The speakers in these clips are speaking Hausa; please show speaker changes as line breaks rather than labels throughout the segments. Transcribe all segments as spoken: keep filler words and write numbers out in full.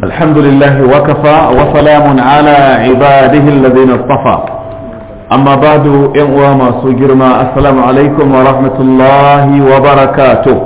الحمد لله وكفى وسلام على عباده الذين اصطفى أما بعد إنوا ما سجرما السلام عليكم ورحمة الله وبركاته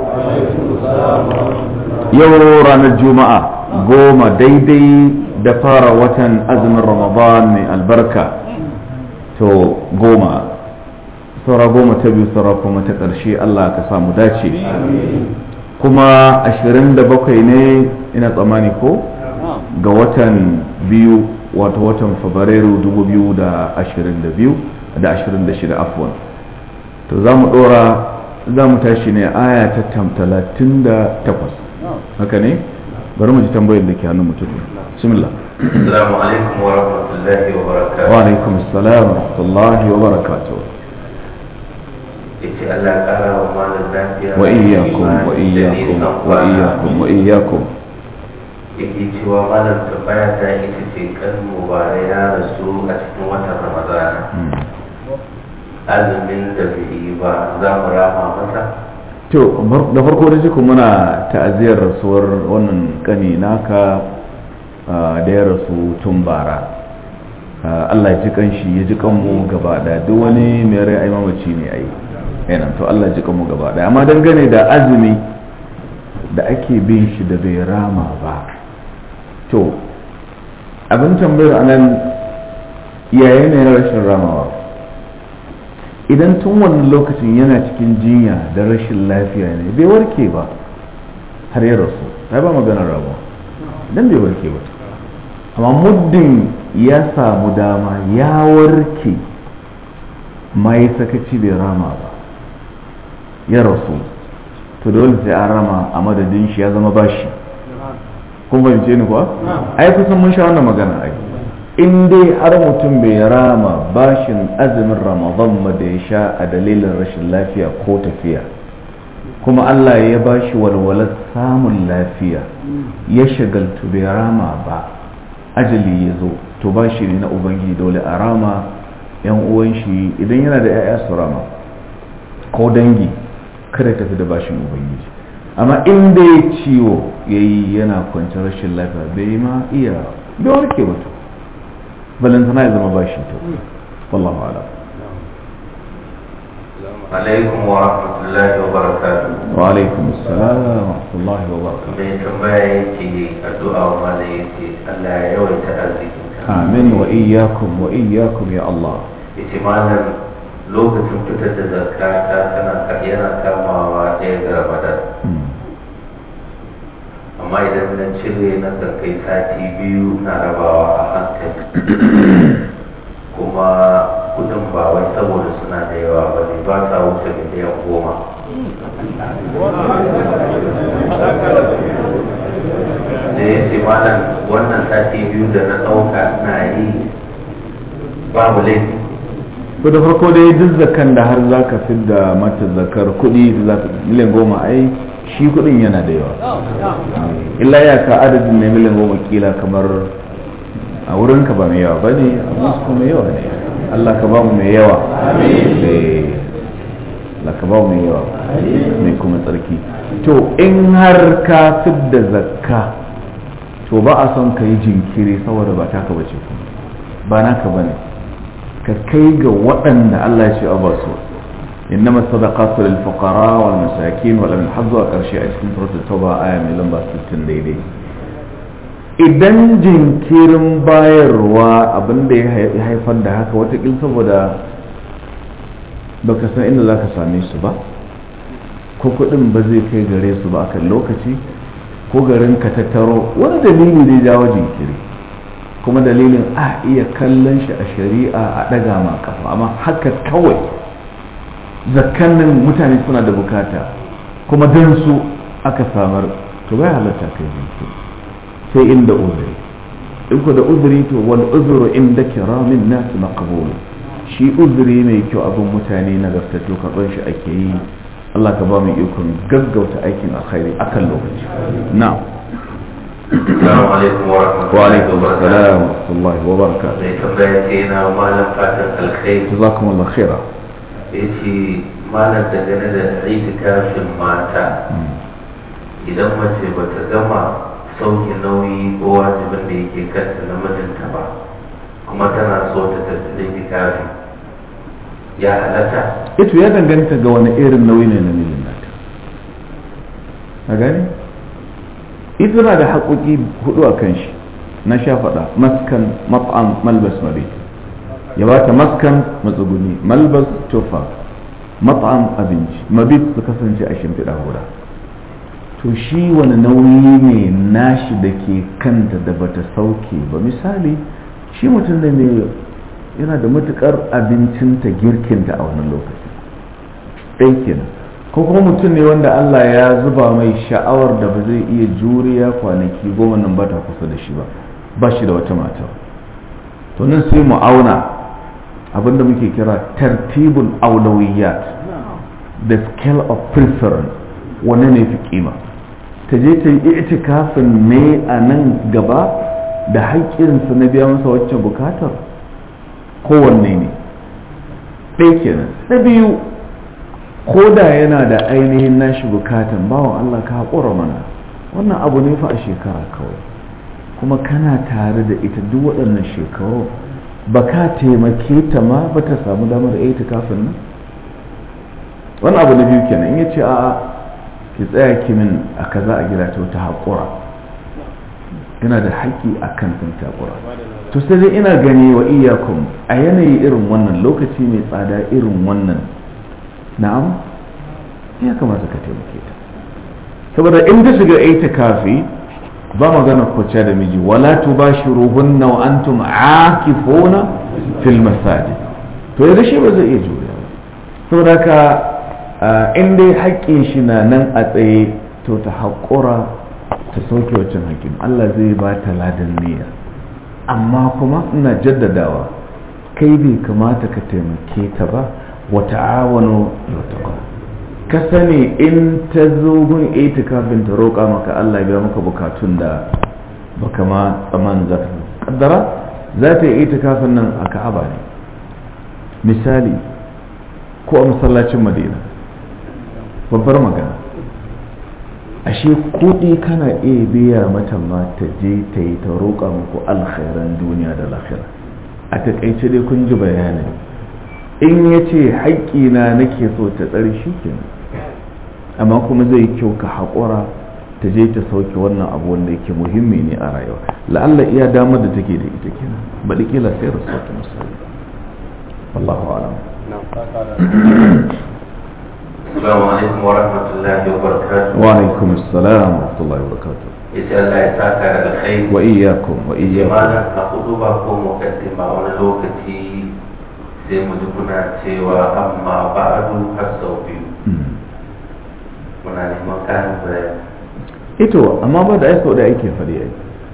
يوران الجمعة قوم ديدي دفار وطن أزم رمضان من البركة تو قوم سورة قوم تبي سورة قوم تقرشي الله كسام داشي كما أشرين دبقيني إن أطمانيكو ga watan biyu wato watan fabrairu dubu biyu da ashirin da biyu da ashirin da shida afwan to za mu dora za mu tashi ne aya ta talatin da takwas haka ne bari mu ji tambayar da ke hannun mutum bismillah
assalamu alaikum wa rahmatullahi wa barakatuh
wa alaikum assalam wa rahmatullahi wa barakatuh
yace Allah ya kara wa malam lafiya
wa iyyakum wa iyyakum wa iyyakum wa iyyakum
yake cewa malam tambaya ta ita ce kan mubarak ya rasu a cikin watan ramadana azumin da bai yi ba za mu rama masa.
To da farko da jiku muna ta'aziyar rasuwar wannan kani naka da ya rasu tun bara. Allah ya ji kanshi ya ji kanmu gaba daya duk wani mai rai ai mamaci ne ai yana to Allah ya ji kanmu gaba daya amma dangane da azumi da ake bin shi da bai rama ba to abin tambayar anan yaya ne rashin ramawa idan tun wannan lokacin yana cikin jinya da rashin lafiya ne bai warke ba har ya rasu ta ba maganar rabuwa idan bai warke ba amma muddin ya samu dama ya warke ma ya sakaci bai rama ba ya rasu to dole sai an rama a madadin shi ya zama bashi kun fahimce ni kuwa ai kusan mun sha wannan magana ai in dai har mutum bai rama bashin azumin ramadan ma da ya sha a dalilin rashin lafiya ko tafiya kuma Allah ya bashi walwalar samun lafiya ya shagaltu bai rama ba ajali ya zo to bashi ne na ubangiji dole a rama yan uwan shi idan yana da 'ya'ya su rama ko dangi kada tafi da bashin ubangiji amma in da ya ciwo ya yi yana kwanciyar rashin lafiya bai ma iya bai warke ba to balantana ya zama bashi to wallahu ala
alaikum wa rahmatullahi wa barakatuh
wa alaikum assalam wa rahmatullahi wa barakatuh
mai tambaya yake addu'a wa malai yake Allah ya yawaita arzikin ka
amin wa iyyakum wa iyyakum ya Allah
yace malam lokacin fitar da zakka ta tana yana kamawa ɗaya ga Ramadan amma idan na cire na kai sati biyu na rabawa a hankali kuma kudin ba wai saboda suna da yawa ba ne ba sa wuce miliyan goma da ya ce malam wannan sati biyu da na ɗauka na yi babu laifi
ko da farko dai duk zakan da har zaka fidda mata zakar kudi da zaka miliyan goma ai shi kudin yana da yawa illa ya ka adadin ne miliyan goma kila kamar a wurin ka ba mai yawa bane amma su kuma yawa ne Allah ka ba mu mai yawa amin Allah ka ba mu mai yawa mai kuma tsarki to in har ka fidda zakka to ba a son ka yi jinkiri saboda ba taka bace ba naka bane ka kai ga waɗanda Allah ya ce a ba su innama sadaqatu lil fuqara wal masakin wal min hazzu a ƙarshe a cikin suratul tauba aya mai lamba sittin daidai idan jinkirin bayarwa abinda ya haifar da haka watakil saboda baka san inda zaka same su ba ko kuɗin ba zai kai gare su ba akan lokaci ko garin ka tattaro wani dalili zai jawo jinkiri kuma dalilin a iya kallon shi a shari'a a ɗaga ma kafa amma haka kawai zakkannin mutane suna da bukata kuma don su aka samar to bai halatta kai jinki sai inda uzuri in ku da uzuri to wal uzuru inda kiramin nasu maqbul shi uzuri mai kyau abin mutane na gaskato karɓar shi ake yi Allah ka ba mu ikon gaggauta aikin alkhairi akan lokaci na'am
Assalamu alaikum wa rahmatullahi
wa alaikum assalam wa rahmatullahi wa barakatuh.
Mai tambaya ce na malam fatan alkhairi.
Jazakumullahu khaira.
Yace malam dangane da itikafin mata idan mace bata gama sauke nauyi ko wajibin da yake kanta na mijinta ba, kuma tana so ta tafi itikafi, ya halatta?
ito ya danganta ga wani irin nauyi ne na mijin nata. a gani ita na da haƙoƙi hudu a kan shi, na sha faɗa: maskan, mat'am, malbas, mabit. ya ba ta maskan matsuguni, malbas tufa, mat'am abinci, mabit su kasance a shimfiɗa guda. to shi wani nauyi ne nashi da ke kanta da bata sauke ba? misali shi mutum da ne yana da matukar abincinta girkinta a wannan lokaci ɗaya kenan, ko kuma mutum ne wanda Allah ya zuba mai sha'awar da ba zai iya juriya kwanaki goma nan ba ta kusa da shi ba, ba shi da wata mata. to nan sai mu auna abinda muke kira tartibul aulawiyat, the scale of preference, wanne ne fi kima? ta je ta yi itikafin ne a nan gaba da haƙƙinsa na biya masa wacce bukatar, kowanne ne? ɗaya kenan. na biyu, ko da yana da ainihin nashi bukatan, bawan Allah ka haƙura mana, wannan abu ne fa a shekara kawai, kuma kana tare da ita duk waɗannan shekaru, ba ka taimake ta ma ba ta samu damar itikafin nan? wannan abu na biyu kenan. in ya ce a'a ki tsaya kimin a kaza a gida ta wata haƙura, yana da haƙƙi a kan sun haƙura. to sai dai ina gani wa iyakun a yanayi irin wannan, lokaci mai tsada irin wannan, na'am ya kamata ka taimake ta, saboda in ta shiga itikafi ba magana kwace da miji, wala tubashiruhunna wa antum aakifuna fil masajid. to yanzu shi ba zai iya juriya ba, saboda ka in dai haƙƙin shi na nan a tsaye, to ta haƙura ta sauke waccan haƙƙin, Allah zai ba ta ladan niyya. amma kuma ina jaddadawa, kai bai kamata ka taimake ta ba, wa ta'awanu ala taqwa. ka sani in ta zo gun itikafin ta roƙa maka Allah ya biya maka bukatun da baka ma tsammanin za ta kaddara, za ta yi itikafin nan a Ka'aba ne misali, ko a masallacin Madina, babbar magana. ashe kuɗi kana iya biya mata ma ta je ta yi ta roƙa muku alkhairan duniya da lahira. a taƙaice dai kun ji bayanin, in ya ce haƙƙina nake so ta tsare shi kenan, amma kuma zai kyau ka haƙura ta je ta sauke wannan abu wanda yake muhimmi ne a rayuwa. la'alla iya damar da take da ita kenan, baɗi kila sai rasu ta musalli. wallahu alam.
Assalamu alaikum wa rahmatullahi wa barakatuh.
Wa alaikum assalam wa rahmatullahi wa barakatuh.
Yace Allah ya saka da alkhairi.
Wa iyyakum wa iyyakum.
Malam a huduba ko mukaddima wani lokaci sai mu ji kuna cewa amma ba'du har sau biyu. Muna neman ƙarin bayani.
Ito amma ba da ai sau da ake fari ai.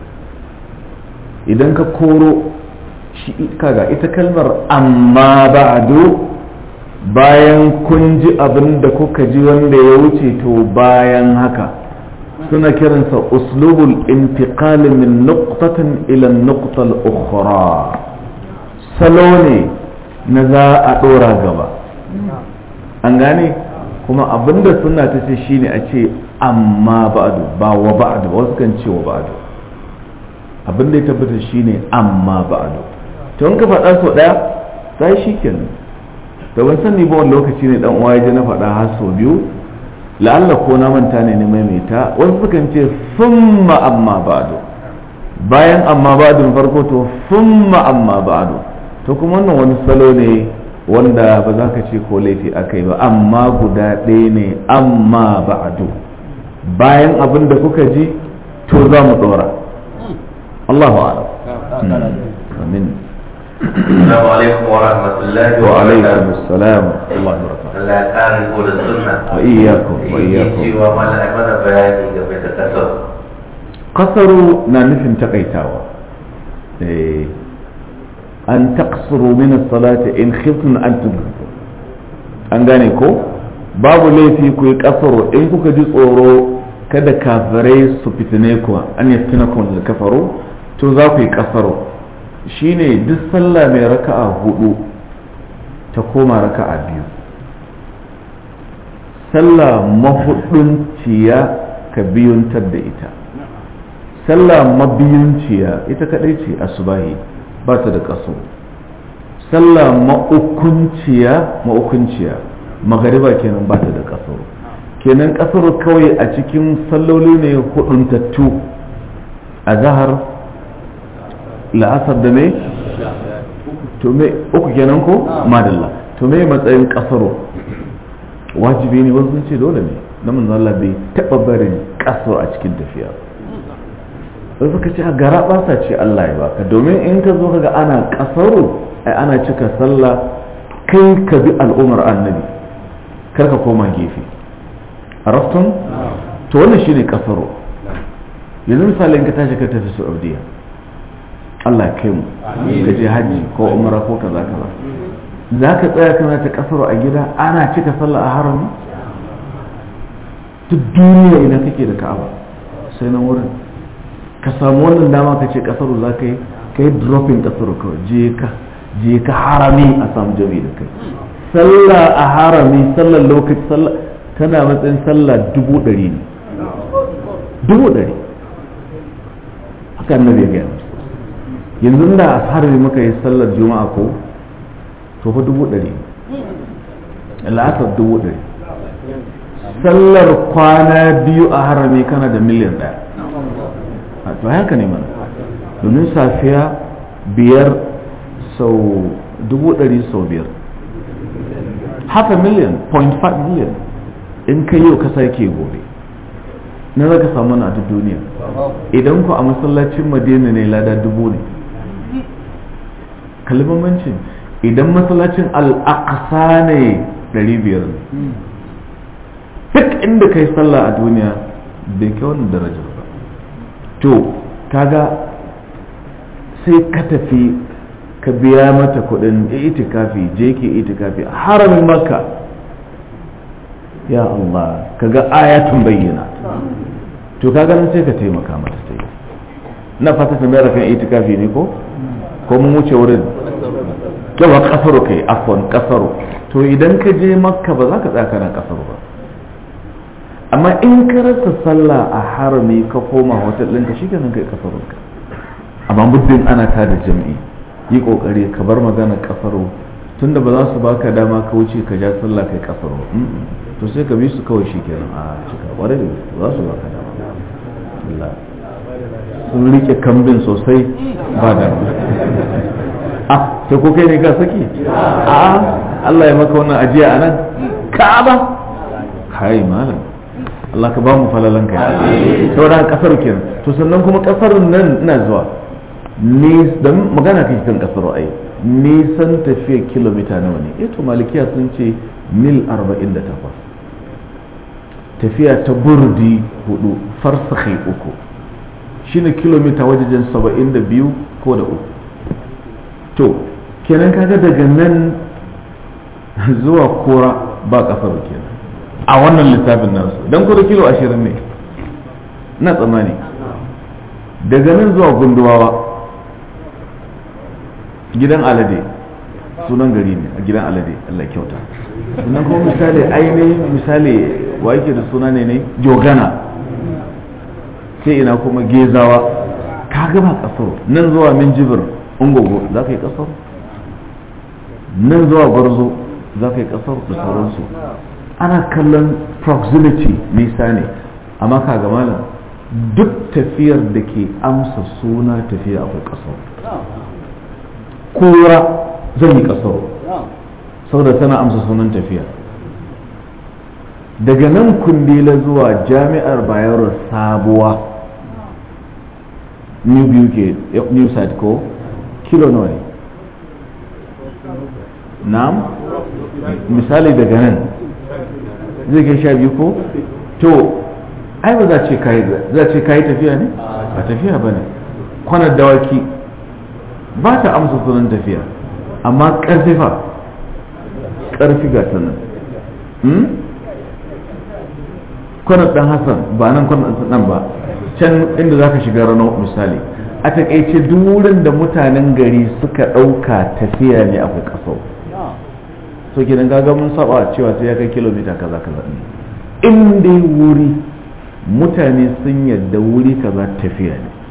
Idan ka koro shi kaga ita kalmar amma ba'du, bayan kun ji abin da kuka ji wanda ya wuce, to bayan haka suna kiransa uslubul intiqal min nuqtatin ila nuqta al-ukhra, salo ne na za a dora gaba. an gane kuma abinda sunna ta ce shine a ce amma ba'du, ba wa ba'du, wasu kan ce wa ba'du. abinda ya tabbata shine amma ba'du. to in ka faɗa so ɗaya sai shikenan. da ban sani ba wani lokaci ne dan uwa ya na faɗa har sau biyu, la'alla ko na manta ne ne maimaita. wasu sukan ce summa amma ba'du, bayan amma ba'du farko to summa amma ba'du, to kuma wannan wani salo ne wanda ba za ka ce ko laifi akai ba, amma guda ɗaya ne amma ba'du, bayan abin da kuka ji to za mu ɗora. Allahu a'lam. Amin.
Assalamu alaikum wa rahmatullahi wa barakatuh.
Wa alaikum assalam wa rahmatullahi wa barakatuh.
Allah ya kare ko da sunna.
Wa iyyakum wa iyyakum.
Cewa malaka mana bayani game da kasar.
Kasaru na nufin takaitawa. Eh an taqsuru min as-salati in khiftum an tudriku. An gane ko? Babu laifi ku yi kasaru in kuka ji tsoro kada kafirai su fitine ku, an yaftinakum al-kafaru, to za ku yi kasaru. shine duk sallah mai raka'a hudu ta koma raka'a biyu, sallah mahudun ciya ka biyuntar da ita, sallah mabiyinciya ita kadai ce asubahi ba ta da kaso. Sallah ma'ukunciya ma'ukunciya magariba kenan ba ta da kaso. Kenan kasar kawai a cikin salloli ne huduntattu a zahar la'asar da me to me uku kenan ko madalla to me matsayin kasaro wajibi ne wasu ce dole ne na manzon Allah bai taba barin kasaro a cikin tafiya sai suka ce a gara basa ce Allah ya baka domin in ka zo kaga ana kasaro ai ana cika sallah kai ka bi al'umar annabi kar ka koma gefe arastun to wannan shine kasaro yanzu misalin ka tashi ka tafi Saudiya Allah kai mu ka je haji ko umra ko kaza kaza za ka tsaya kana ta kasaro a gida ana cika sallah a harami duk duniya ina kake da Ka'aba sai nan wurin ka samu wannan dama ka ce kasaro za ka yi ka yi dropping kasaro kawai je ka je ka harami a samu jami da kai sallah a harami sallar lokaci sallah tana matsayin sallah dubu ɗari ne dubu ɗari haka annabi ya gaya yanzu da a harami muka yi sallar juma'a ko to fa dubu ɗari la'asar dubu ɗari sallar kwana biyu a harami kana da miliyan ɗaya to haka ne mana domin safiya biyar sau dubu ɗari sau biyar half a million point five million in ka yau ka sake gobe na za ka samu na ta duniya idan ku a masallacin madina ne lada dubu ne kalmamancin idan masallacin al'aqsa ne ɗari biyar ne duk inda ka yi sallah a duniya bai kai wannan darajar ba to kaga sai ka tafi ka biya mata kudin itikafi je ke itikafi haramin makka ya Allah kaga ayatun bayyana to kaga nan sai ka taimaka mata sai na fata ta mera kan itikafi ne ko ko mun wuce wurin yawa kasaro kai afwan kasaro to idan ka je makka ba za ka tsaya kana kasaro ba amma in ka rasa sallah a harami ka koma hotel ɗinka shi kenan kai kasaro ka amma muddin ana tada jam'i yi kokari ka bar magana kasaro tunda ba za su baka dama ka wuce ka ja sallah kai kasaro to sai ka bi su kawai shi kenan a cika ware da za su baka dama Allah sun rike kambin sosai ba da ah sai ko kai ne ka saki a Allah ya maka wannan ajiya anan ka'aba kai malam Allah ka ba mu falalan kai saboda kasar kenan to sannan kuma kasar nan ina zuwa ni dan magana kake kan kasar ai nisan tafiya kilomita nawa ne eh to malikiya sun ce mil arba'in da takwas tafiya ta burdi hudu farsakhi uku shine kilomita wajen saba'in da biyu ko da uku to kenan kaga daga nan zuwa kora ba kasar kenan a wannan lissafin nasu don kudu kilo ashirin ne na tsammani daga nan zuwa gunduwawa gidan alade sunan gari ne a gidan alade Allah kyauta sannan kuma misali ainihin misali wa yake da suna ne ne jogana sai ina kuma gezawa ka gaba kasar nan zuwa minjibir ungogo za ka yi kasar nan zuwa gwarzo za ka yi kasar da sauransu ana kallon proximity nisa ne amma ka ga malam duk tafiyar da ke amsa suna tafiya akwai kasar kowa zan yi kasar saboda tana amsa sunan tafiya daga nan kundila zuwa jami'ar bayero sabuwa new biyu ke new side ko kilo nawa ne na'am misali daga nan zai kai sha biyu ko to ai ba za ce kayi za ce kayi tafiya ne ba tafiya ba ne kwanar dawaki ba ta amsa sunan tafiya amma ƙarfi fa ƙarfi ga ta nan kwanar ɗan hassan ba nan kwanar ɗan ba can inda za ka shiga rano misali a taƙaice duk wurin da mutanen gari suka ɗauka tafiya ne akwai ƙasau so kenan gaga mun saba cewa sai ya kai kilomita kaza kaza ne in dai wuri mutane sun yadda wuri kaza tafiya ne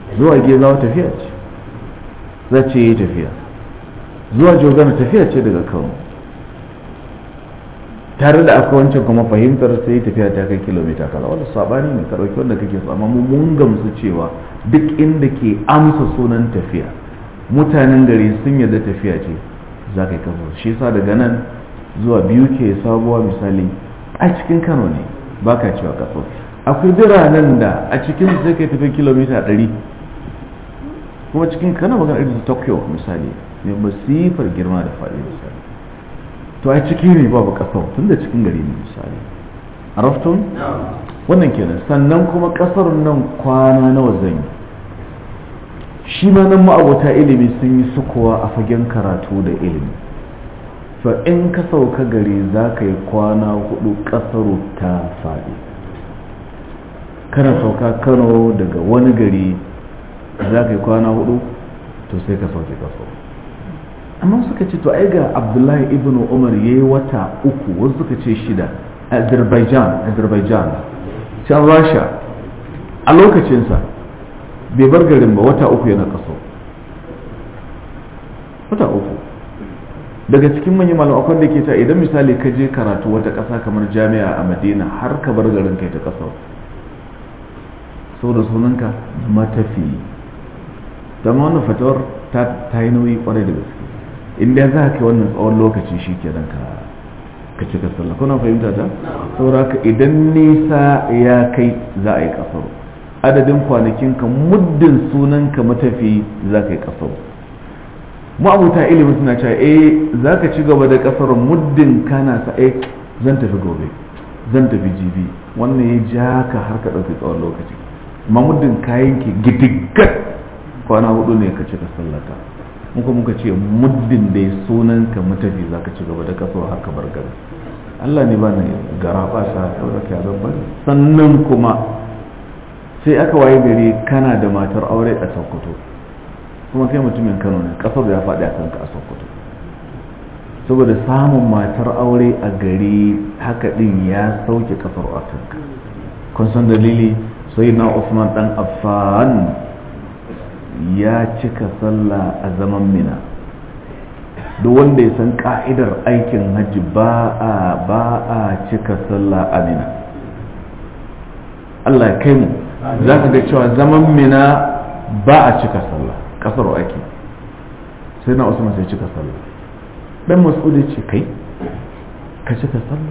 zuwa gezawa tafiya ce za ce yi tafiya, zuwa jogana tafiya ce daga kano, tare da akwai wancan kuma fahimtar sai tafiya ta kai kilomita kaza, wanda sabani ne ka dauki wanda kake so, amma mu mun gamsu cewa duk inda ke amsa sunan tafiya mutanen gari sun yarda tafiya ce za ka yi kaso. Shi yasa daga nan zuwa biyu ke sabuwa misali a cikin kano ne ba ka cewa kaso. Akwai biranen da a cikin sai kai tafi kilomita ɗari, kuma cikin kana magana irin Tokyo misali mai masifar girma da faɗi misali, to a ciki ne babu kasar tun da cikin gari ne misali. A raftun wannan kenan. Sannan kuma kasar nan kwana nawa zan yi, shi ma nan ma'abota ilimi sun yi sukuwa a fagen karatu da ilimi. to in ka sauka gari za ka yi kwana hudu kasaru ta faɗi. kana sauka Kano daga wani gari za ka yi kwana hudu to sai ka sauke kaso. amma suka ce to ai ga Abdullahi ibn Umar yayi wata uku, wasu suka ce shida, Azerbaijan Azerbaijan can Rasha a lokacinsa bai bar garin ba wata uku yana kaso, wata uku. daga cikin manyan malamai akwai da ke ta idan misali ka je karatu wata ƙasa kamar jami'a a Madina har ka bar garin kai ta ƙasa saboda sunanka matafi. dama wannan fatawar ta yi nauyi kwarai da gaske. inda za ka yi wannan tsawon lokaci shi ke ka ka cika sallah. kuna fahimta ta? saboda ka idan nisa ya kai za a yi kasar, adadin kwanakin ka muddin sunanka matafi za ka yi kasar. ma'abuta ilimin suna cewa eh za ka ci gaba da kasar muddin kana sa eh zan tafi gobe zan tafi jibi, wannan ya ja ka har ka ɗauki tsawon lokaci. amma muddin kayan ki gidiggat kwana hudu ne ka cika sallata. muka muka ce muddin da ya sunan ka matafi za ka ci gaba da kasar har ka bar gari. Allah ne ba ne gara ba sa saboda ka zabbar. sannan kuma sai aka waye gari kana da matar aure a Sokoto, kuma kai mutumin Kano ne, kasar ya faɗi a kanka a Sokoto. saboda samun matar aure a gari haka din ya sauke kasar a kanka. kun san dalili? sai na Usman dan Affan ya cika sallah a zaman Mina. duk wanda ya san ka'idar aikin hajji ba a ba a cika sallah a Mina. Allah ya kai mu za ka ga cewa zaman Mina ba a cika sallah, kasar ake. sai na Usman sai cika sallah. dan Mas'ud ce kai ka cika sallah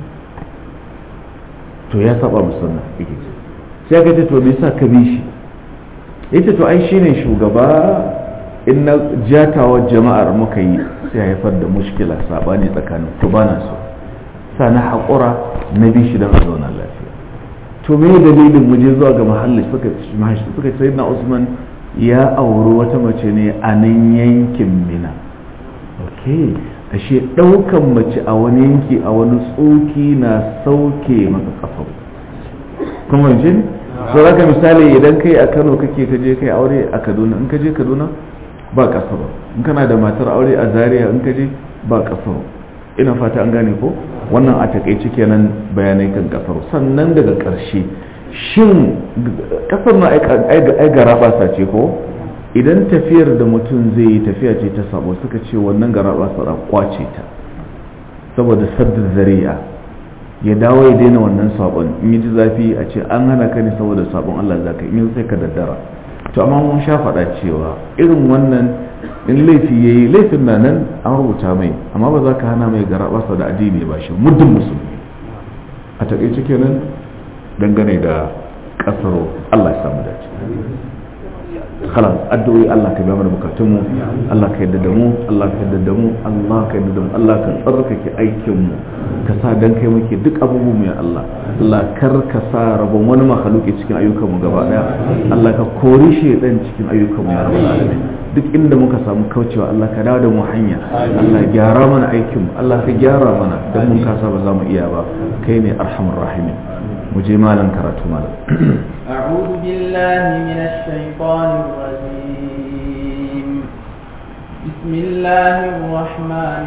to ya saba musunna yake ce. sai ka ce to me yasa ka bi shi? yace to ai shine shugaba, in na jatawa jama'ar muka yi sai haifar da mushkila sabani tsakanin to bana so sa na haƙura na bi shi don a zauna lafiya. to me dalilin mu je zuwa ga mahalli suka suka ce na Usman ya auri wata mace ne a nan yankin Mina. okay ashe daukan mace a wani yanki a wani tsoki na sauke maka kafa. kuma jin so zaka misali idan kai a Kano kake ka je kai aure a Kaduna, in ka je Kaduna ba kasar. in kana da matar aure a Zaria in ka je ba kasar. ina fata an gane ko wannan a takeice kenan bayanai kan kasar. sannan daga karshe shin kasar na ai garaba sace ko idan tafiyar da mutum zai yi tafiya ce ta sabo, suka ce wannan garaba sa kwace ta saboda saddin zari'a, ya dawo ya daina wannan sabon. in yi ji zafi a ce an hana ka ne saboda sabon Allah zaka yi, sai ka daddara. to amma mun sha faɗa cewa irin wannan in laifi yayi laifin na nan an rubuta mai, amma ba za ka hana mai garabasa da addini ba shi muddin musulmi. a takaice kenan dangane da kasaro. Allah ya samu dace. khalas addu'o'i Allah ka biya mana bukatun mu, Allah ka yadda da mu, Allah ka yadda da mu, Allah ka yadda da mu, Allah ka tsarkake aikin mu, ka sa dan kai muke duk abubuwan mu ya Allah. Allah kar ka sa rabon wani makhluki cikin ayyukan mu gaba daya. Allah ka kori shedan cikin ayyukan mu ya rabbal alamin. duk inda muka samu kaucewa Allah ka dawo da mu hanya. Allah gyara mana aikin mu, Allah ka gyara mana dan mun kasa ba za mu iya ba. kai ne arhamar rahimin. مجھے مالن کراتو مالن.
أعوذ بالله من الشيطان الرجيم. بسم الله الرحمن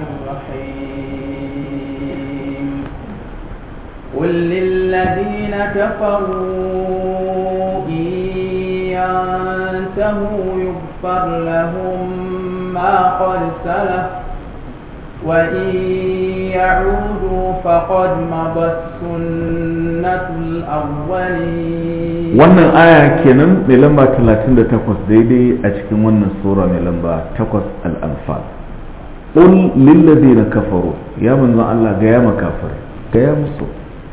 الرحيم. قل للذين كفروا إن ينتهوا يغفر لهم ما قد سلف وإن يعودوا فقد مضت سنة الأولين.
wannan aya kenan mai lamba talatin da takwas daidai a cikin wannan sura mai lamba takwas al-anfal. qul lil ladina kafaru, ya manzon Allah ga ya makafir ga ya musu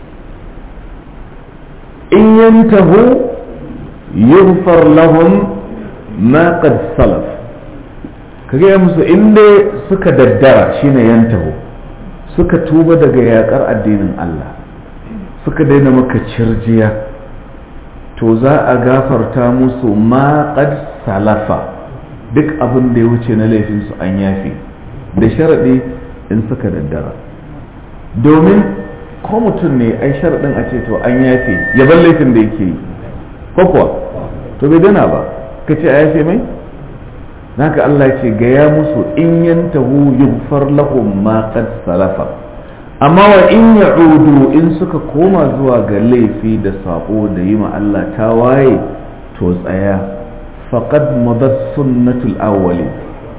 in yantahu yughfar lahum ma qad salaf, ka gaya musu inda suka daddara shine yantahu, suka tuba daga yakar addinin Allah, suka daina maka cirjiya, to za a gafarta musu ma qad salafa, duk abin da ya wuce na laifinsu an yafi, da sharadi in suka daddara. Domin ko mutum ne ai sharadin a ce to an yafe ya bar laifin da yake yi ko kuwa to bai dana ba ka ce a yafe mai naka Allah ce gaya musu in yantahu yughfar lahum ma qad salafa, amma wa in ya'udu in suka koma zuwa ga laifi da sabo da yi ma Allah tawaye to tsaya faqad madat sunnatul awwalin.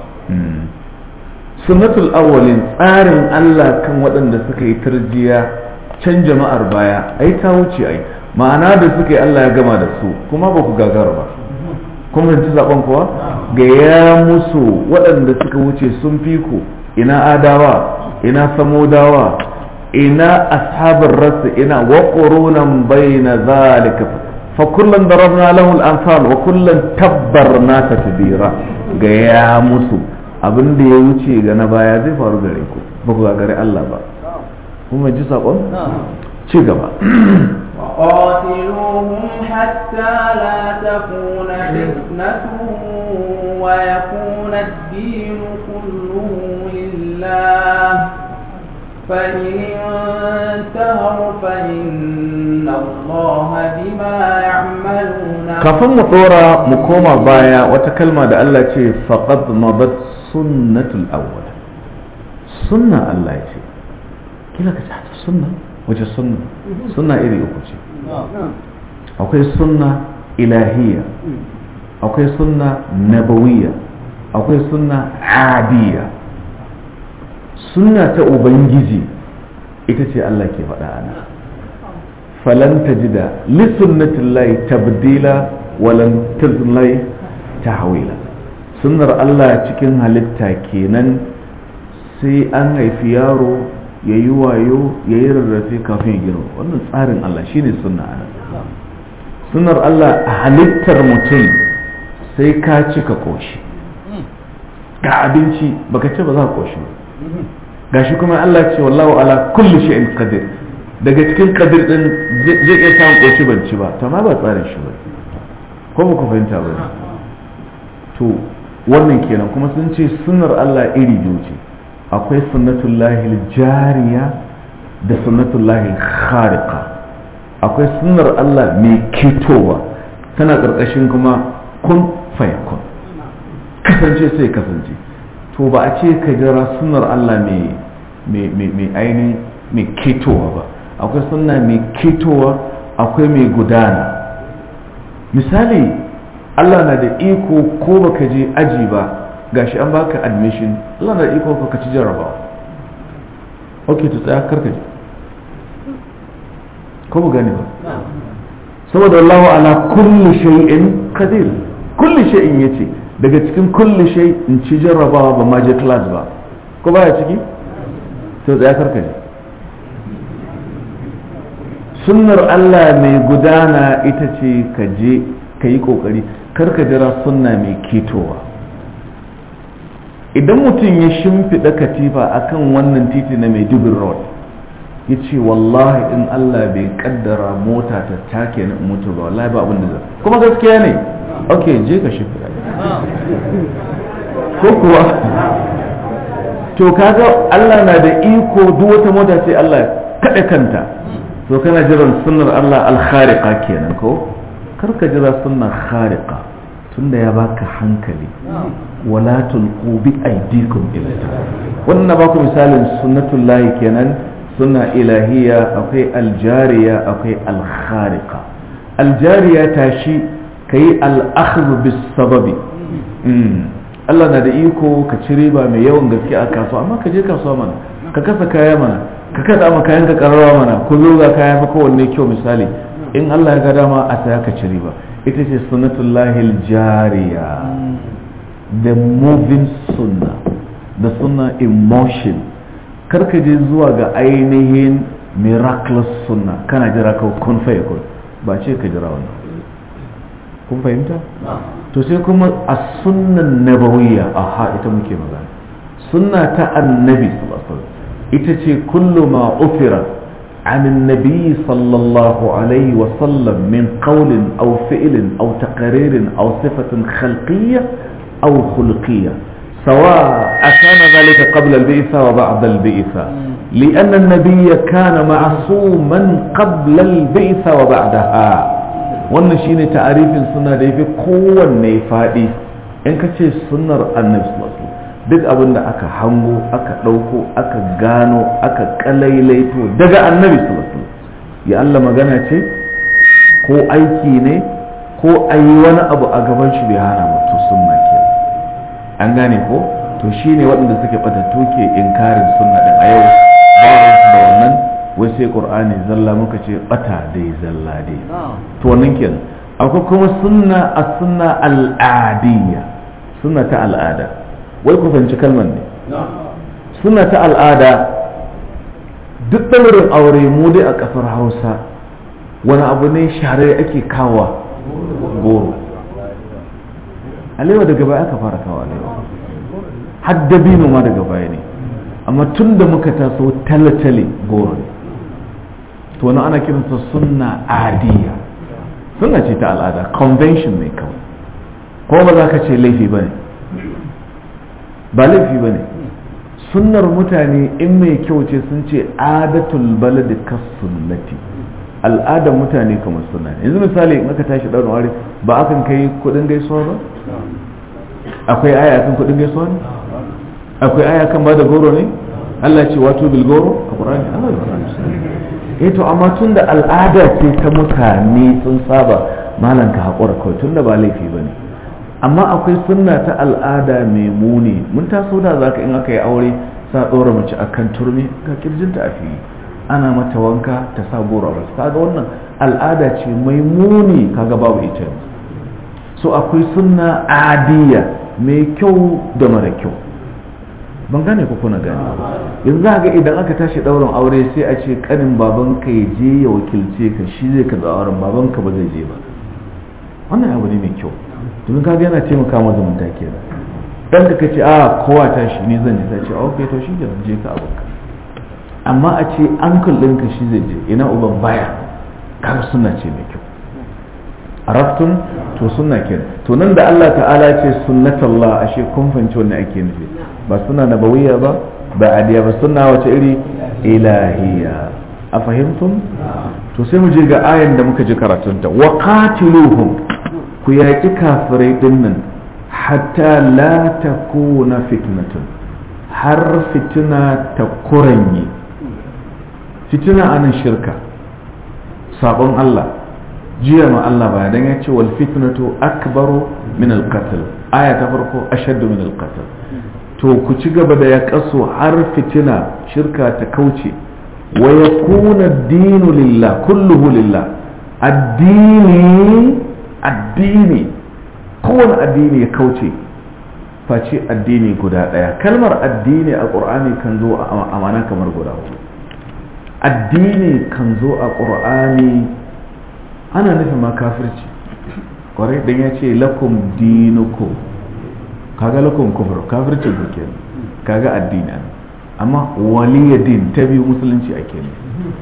sunnatul awwalin tsarin Allah kan waɗanda suka yi tarjiya can jama'ar baya ai ta wuce ai, ma'ana da suka yi Allah ya gama da su kuma ba ku gagara ba. kuma ci zaben kuwa ga ya musu waɗanda suka wuce sun fi ku, ina adawa ina samudawa ina ashabar rasu ina wa qurunan bayna zalika fa kullan darabna lahu al-amsal wa kullan tabbarna tatbira. ga ya musu abin da ya wuce ga na baya zai faru gare ku ba ku gagare Allah ba. kuma ji sakon ci gaba
وقاتلوهم حتى لا تكون فتنة ويكون الدين كله لله فإن انتهوا فإن الله بما يعملون.
kafin mu dora mu koma baya wata kalma da Allah ce faqad madat sunnatul awwal. sunna Allah ce kila ka ta sunna wace sunna? sunna iri uku ce, akwai sunna ilahiyya, akwai sunna nabawiyya, akwai sunna adiyya. sunna ta ubangiji ita ce Allah ke faɗa ana falan tajida li sunnatillahi tabdila walan tajid tahwila. sunnar Allah cikin halitta kenan sai an haifi yaro ya yi wayo ya yi rarrafe kafin ya girma, wannan tsarin Allah shine sunna ana. sunnar Allah a halittar mutum sai ka ci ka koshi, ga abinci baka ce ba za ka koshi ba, gashi kuma Allah ce wallahu ala kulli shay'in qadir, daga cikin qadir din zai iya samun koshi ban ci ba, to ma ba tsarin shi ba, ko ba ku fahimta ba. to wannan kenan kuma sun ce sunnar Allah iri biyu ce, akwai sunnatullahi jariya da sunnatullahi khariqa. akwai sunnar Allah mai ketowa tana ƙarƙashin kuma kun fayakun, kasance sai kasance. to ba a ce ka jira sunnar Allah mai ainihin mai ketowa ba, akwai sunna mai ketowa akwai mai gudana. misali Allah na da iko ko baka je aji ba gashi an baka admission, Allah na da iko ka ci jarabawa, ok to tsaya karka je ko bu gani ba, saboda Allah ala kulli shay'in qadir. kulli shay'in yace daga cikin kulli shay in ci jarabawa ba ma je class ba, ko baya ciki, to tsaya karka je. sunnar Allah mai gudana ita ce ka je ka yi kokari, karka jira sunna mai ketowa. idan mutum ya shimfiɗa katifa akan wannan titi na Maiduguri road ya ce wallahi in Allah bai kaddara mota ta take na mutu ba wallahi ba abin da zai, kuma gaskiya ne, ok je ka shimfiɗa ko kuwa to kaga Allah na da iko duk wata mota sai Allah kaɗa kanta, to kana jiran sunnar Allah al-khariqa kenan ko karka jira sunnar khariqa tunda ya baka hankali. wala tulqu bi aydikum ila wannan ba ku misalin sunnatul lahi kenan, sunna ilahiyya akwai aljariya akwai alkhariqa. aljariya tashi kai al-akhdhu bis sababi. Allah na da iko ka ci riba mai yawan gaske a kasuwa, amma ka je kasuwa mana ka kasa kaya mana ka kada ma kayan ka karrawa mana ku zo ga kaya fa kowanne kyau misali, in Allah ya ga dama a saya ka ci riba. Ita ce sunnatullahi al-jariya, the moving sunna, the sunna in motion. Kar ka je zuwa ga ainihin miraculous sunna kana jira ka kun fa yakun, ba ce ka jira wannan. Kun fahimta? To sai kuma a sunnan nabawiyya, aha ita muke magana, sunna ta annabi sallallahu alaihi wasallam ita ce kullu ma ufira an annabi sallallahu alaihi wasallam min qawlin aw fi'lin aw taqririn aw sifatin khalqiyya aw khuluqiyya سواء كان ذلك قبل البعثة وبعد البعثة، لأن النبي كان معصوما قبل البعثة وبعدها. wannan shine ta'arifin sunna da yafi kowanne fadi. In ka ce sunnar annabi sallallahu alaihi wasallam, duk abin da aka hango aka dauko aka gano aka kalailaito daga annabi sallallahu alaihi wasallam, ya Allah magana ce ko aiki ne ko ayi wani abu a gaban shi bai hana ba, to sunna ke. An gane ko? To shine waɗanda suke batattu ke inkarin sunna din a yau, ba da wannan wai sai qur'ani zalla muka ce bata dai zalla dai. To wannan kenan. Akwai kuma sunna as-sunna al-adiyya, sunna ta al'ada. Wai ku fahimci kalmar ne? Sunna ta al'ada, duk ɗaurin aure mu dai a ƙasar Hausa wani abu ne share ake kawa goro. Alewa daga baya aka fara kawo alewa, har dabino ma daga baya ne, amma tun da muka taso talatale goro ne. To wani ana kiransa sunna adiyya, sunna ce ta al'ada, convention ne kawai, ko ba za ka ce laifi ba ne, ba laifi ba ne. Sunnar mutane in mai kyau ce sun ce adatul baladi kas sunnati, al'adar mutane kamar sunna ne. Yanzu misali in aka tashi ɗaurin aure ba akan kai kuɗin gaisuwa ba? Akwai aya kan kuɗin gaisuwa ne? Akwai aya kan ba da goro ne? Allah ce wato bil goro a Qur'ani, Allah ya faɗa. Eh to amma tun da al'ada ce ta mutane sun saba, malan ka haƙura kawai tun da ba laifi ba ne. Amma akwai sunna ta al'ada mai muni. Mun taso da zaka in aka yi aure sa ɗora mace akan turmi ga kirjinta a fili, ana mata wanka ta sa goro ba. Kaga wannan al'ada ce mai muni, kaga babu ita. So akwai sunna adiyya mai kyau da mara kyau. Ban gane ko kuna gane. Yanzu za ga idan aka tashi ɗaurin aure sai a ce kanin babanka ya je ya wakilce ka, shi zai karɓi auren, babanka ba zai je ba. Wannan abu ne mai kyau, domin kaga yana taimaka ma zumunta kenan. Dan ka ce a kowa ta shi ne zan je, ta ce ok to shi ke je ka abinka. Amma a ce uncle ɗinka shi zai je, ina uban baya, kaga sunna ce mai kyau. Araftun to sunna kenan. To nan da Allah ta'ala ce sunnatallah, ashe kun fahimci wannan ake nufi, ba sunna nabawiyya ba ba adiya ba, sunna wace iri ilahiyya. A fahimtum? To sai mu je ga ayan da muka ji karatunta, wa qatiluhum, ku yaki kafirai dinnan hatta la takuna fitnatun, har fitina ta kuranye. Fitina anan shirka, sabon Allah, jiya ma Allah ba dan ya ce wal fitnatu akbaru min al qatl, aya ta farko ashaddu min al qatl. To ku ci gaba da ya kaso har fitina shirka ta kauce, wa yakuna ad-dinu lillah kulluhu lillah, addini addini kowane addini ya kauce face addini guda daya. Kalmar addini a Qur'ani kan zo a amana kamar guda hudu. Addini kan zo a Qur'ani ana nufin ma kafirci kwarai, dan ya ce lakum dinukum, kaga lakum kufur, kafircin ku kenan, kaga addini. Amma waliya din ta biyu musulunci ake nufi.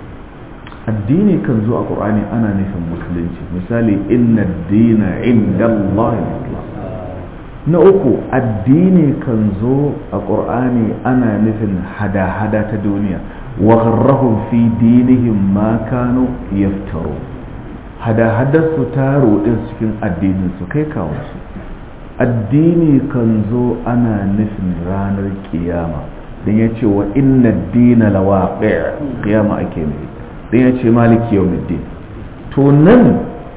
Addini kan zo a Qur'ani ana nufin musulunci, misali inna ad-dina inda Allah al-Islam. Na uku, addini kan zo a Qur'ani ana nufin hada-hada ta duniya, wa gharrahum fi dinihim ma kanu yaftaru, hada-hadar su ta rodin cikin addinin su kai kawo su. Addini kan zo ana nufin ranar kiyama, dan ya ce wa inna ad-dina lawaqi', kiyama ake nufi. Dan ya ce maliki yawmiddin. To nan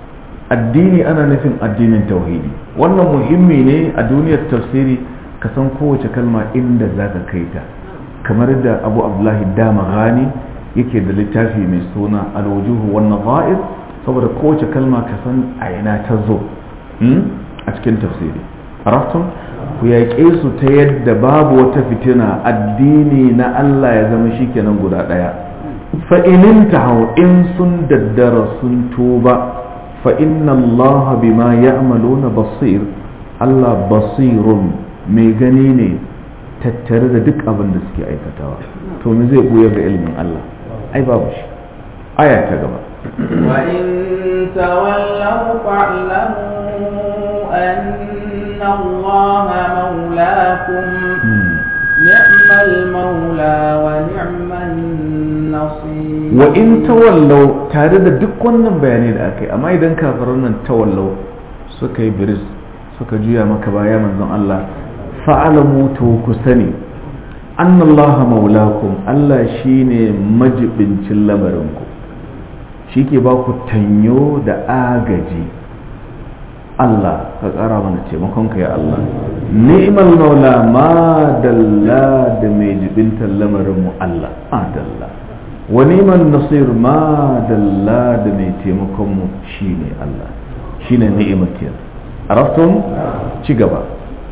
addini ana nufin addinin tauhidi. Wannan muhimmi ne a duniyar tafsiri ka san kowace kalma inda zaka kai ta, kamar da Abu Abdullahi Damaghani yake da littafi mai suna Al-Wujuh wan Nadha'ir, saboda kowace kalma ka san a ina ta zo a cikin tafsiri. Arafton ku yaƙe su ta yadda babu wata fitina, addini na Allah ya zama shikenan guda ɗaya. fa inin tahaw in sun daddara sun tuba fa inna Allah bima ya'maluna basir, Allah basirun mai gani ne tattare da duk abin da suke aikatawa. To me zai buya ga ilimin Allah? Ai babu shi. Aya ta gaba.
Wa in tawallaw fa'lamu anna Allah mawlakum ni'mal mawla wa ni'man nasir.
Wa in tawallaw, tare da duk wannan bayani da aka yi, amma idan kafiran nan tawallaw suka yi biris suka juya maka baya manzon Allah, fa'alamu to ku sani anna Allah maulakum, Allah shine majibincin lamarinku, shi ke ba ku tanyo da agaji. Allah ka ƙara mana taimakonka ya Allah. Ni'mal maula, ma dalla da mai jibintan lamarinmu Allah, adalla. Wa ni'man nasir, ma dalla da mai taimakonmu shine Allah, shine ni'imatiyar. Araftum? Ci gaba.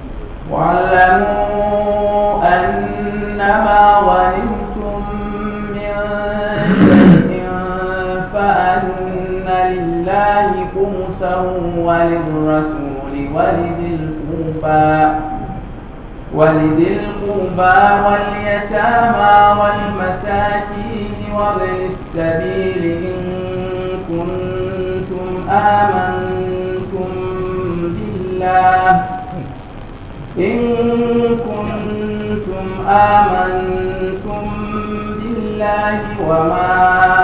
واعلموا أنما غنمتم من شيء فأن لله خمسه وللرسول ولذي القربى ولذي القربى واليتامى والمساكين وابن السبيل إن كنتم آمنتم بالله إن كنتم آمنتم بالله وما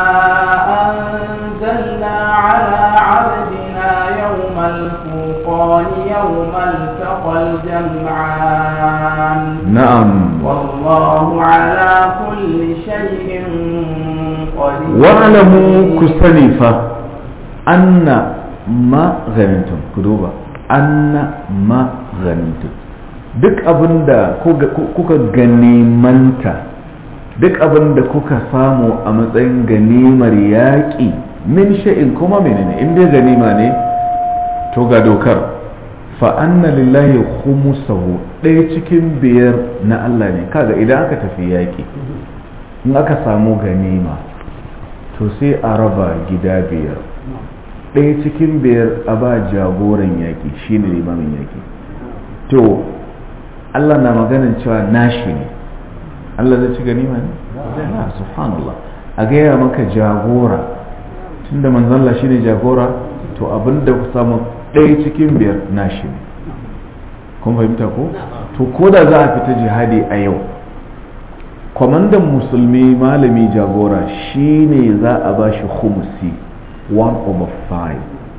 أنزلنا على عبدنا يوم الفرقان يوم التقى الجمعان.
نعم.
والله على كل شيء قدير.
واعلموا كسنفة أن ما غنمتم، كدوبا أن ما غنمتم، duk abin da kuka ganimanta, duk abin da kuka samu a matsayin ganimar yaƙi, min sha'in kuma menene in dai ganima ne, to ga dokar fa anna lillahi khumsahu, ɗaya cikin biyar na Allah ne. Kaga idan aka tafi yaƙi, in aka samu ganima to sai a raba gida biyar, ɗaya cikin biyar a ba jagoran yaƙi, shine limamin yaƙi. To Allah na maganin cewa nashi ne, Allah zai ci ganima ne? Ya subhanallah, a gaya maka jagora, tunda manzon Allah shine jagora, to abinda ku samu ɗaya cikin biyar nashi ne. Kun fahimta ko? To ko da za a fita jihadi a yau, kwamandan musulmi malami jagora shine za a ba shi khumsi one over five.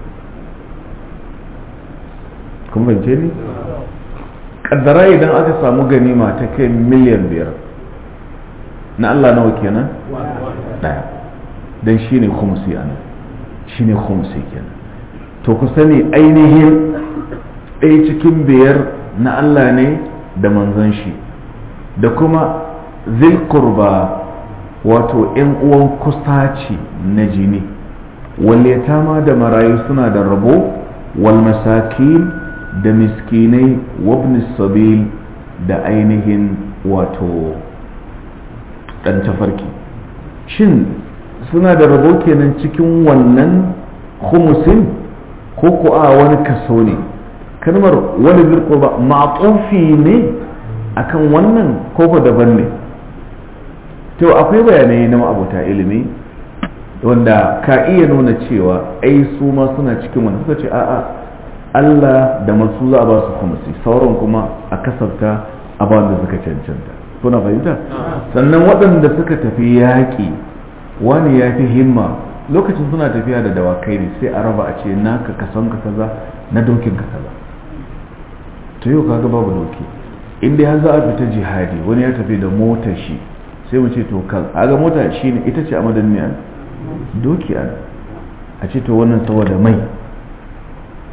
Kun fahimce ni? Kaddara idan aka samu ganima ta kai miliyan biyar, na Allah nawa kenan? Daya. Dan shine khumsi anan, shine khumsi kenan. To ku sani ainihin ɗaya cikin biyar na Allah ne da manzon shi, da kuma zil qurba, wato ƴan uwan kusaci na jini, wal yatama da marayu suna da rabo, wal masakin da miskinai, wabni sabil da ainihin wato dan tafarki. Shin suna da rabo kenan cikin wannan khumusin ko ko a wani kaso ne? Kalmar wani birko ba ma'tufi ne akan wannan ko ko daban ne? To akwai bayanai na ma'abuta ilimi wanda ka iya nuna cewa ai su ma suna cikin wannan. Suka ce a'a, Allah da masu za a ba su khumsi, sauran kuma a kasafta a ba da suka cancanta. Kuna fahimta? Sannan waɗanda suka tafi yaƙi, wani ya fi himma, lokacin suna tafiya da dawakai ne, sai a raba a ce naka kason ka kaza, na dokin ka kaza. To yau kaga babu doki, in dai har za a fita jihadi, wani ya tafi da motar shi, sai mu ce to kan aga mota shi ne ita ce a madan miyan doki an a ce to wannan saboda mai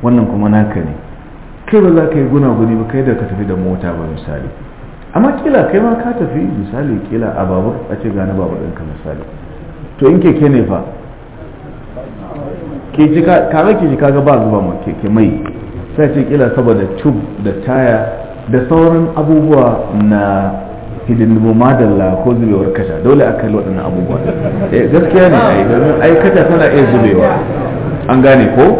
wannan kuma naka ne. Kai ba za ka yi gunaguni ba kai da ka tafi da mota ba misali, amma kila kai ma ka tafi misali kila a babur a ce gane babur ɗinka misali, to in keke ne fa kare ke ji kaga ba zuba ma keke mai, sai ce kila saboda tub da taya da sauran abubuwa na hidindimu madalla ko zubewar kasha dole a kalli waɗannan abubuwa. Eh gaskiya ne ai domin ai kasha tana iya zubewa, an gane ko?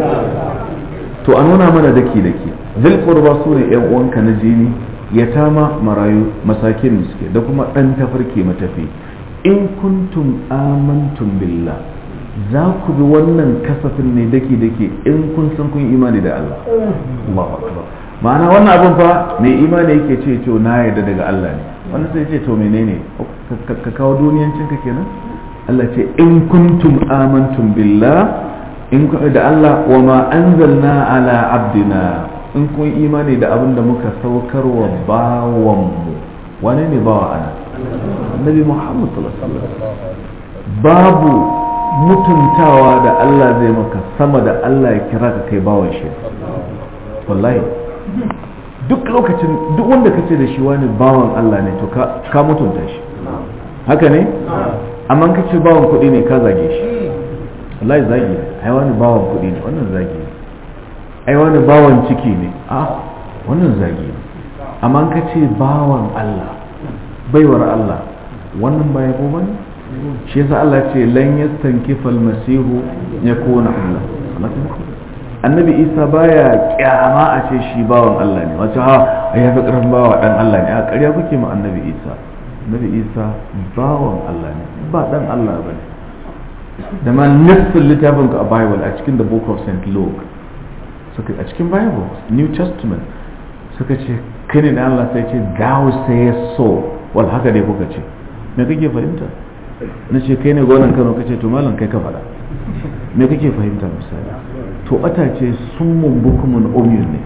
To a nuna mana daki daki zil qurba su ne yan uwanka na jini, yatama marayu masakin suke da kuma dan tafarki matafi. In kuntum amantum billah, za ku bi wannan kasafin ne daki daki in kun san kun imani da Allah. Allahu akbar. Ma'ana wannan abin fa mai imani yake ce to na yarda daga Allah ne, wannan sai ce to menene ka kawo duniyancin ka kenan. Allah ce in kuntum amantum billah, in ku da Allah wa ma anzalna ala abdina, in kun imani da abin da muka saukar wa bawanmu. Wane ne bawa ana? Annabi Muhammad sallallahu alaihi wasallam. Babu mutuntawa da Allah zai maka sama da Allah ya kira ka kai bawan shi. Wallahi duk lokacin duk wanda kace da shi wani bawan Allah ne to ka ka mutunta shi, haka ne? Amma kace bawan kuɗi ne ka zage shi. Wallahi zagi, ai wani bawan kuɗi ne, wannan zagi ne. Ai wani bawan ciki ne, a wannan zagi ne. Amma ka ce bawan Allah, baiwar Allah, wannan ba yabo bane? Shi yasa Allah ce lan yastankifa almasihu yakuna Allah. Annabi Isa baya kyama a ce shi bawan Allah ne, wace ha ai ya fi karfin bawa dan Allah ne, a ƙarya kuke ma Annabi Isa. Annabi Isa bawan Allah ne, ba dan Allah bane. Da ma nufin littafin ka a Bible a cikin the book of Saint Luke, suka a cikin Bible New Testament suka ce kai ne da Allah sai ce thou sayest so. Wal haka dai kuka ce, me kake fahimta? Na ce kai ne gonan Kano, kace to malam kai ka faɗa, me kake fahimta misali? To ata ce summun bukumun umyun ne,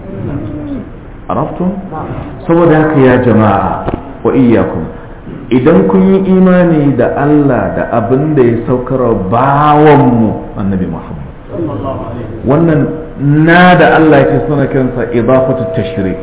araftun? Saboda haka ya jama'a wa iyyakum, idan kun yi imani da Allah da abin da ya saukar bawanmu Annabi Muhammad, wannan na da Allah ya ce suna kiransa idafatu tashrik,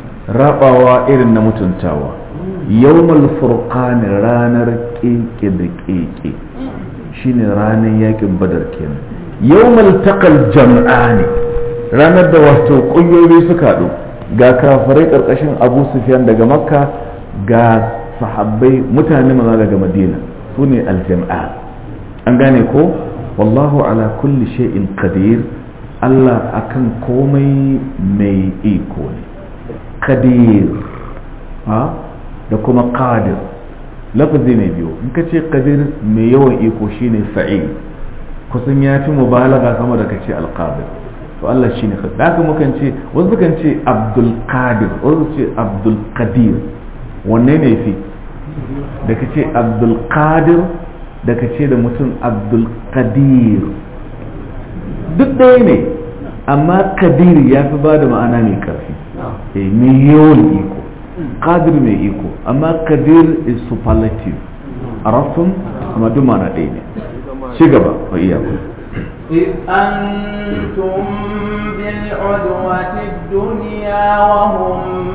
rabawa irin na mutuntawa. Yawmal furqan, ranar keke da keke, shine ranar yakin Badar kenan. Yawmal taqal jam'ani, ranar da wato kungiyoyi suka haɗu, ga kafirai karkashin Abu Sufyan daga Makka, ga sahabbai mutane maza daga Madina, sune aljam'a. An gane ko? Wallahu ala kulli shay'in qadir, Allah akan komai mai iko ne. Qadir ha da kuma qadir lafazi ne biyu. In ka ce qadir mai yawan iko shine fa'il, kusan ya fi mubalaga sama da kace alqadir. To Allah shine qadir. Haka mukan ce wasu kan ce Abdul Qadir, wasu ce Abdul Qadir. Wanne ne fi? Da kace Abdul Qadir da kace da mutum Abdul Qadir duk ɗaya ne, amma Qadir ya fi ba da ma'ana mai karfi, eh mai yawan iko. Qadir mai iko, amma Qadir is superlative. Arafun amma duk ma'ana ɗaya ne. Ci gaba wa iyaku.
إذ أنتم بالعدوة الدنيا وهم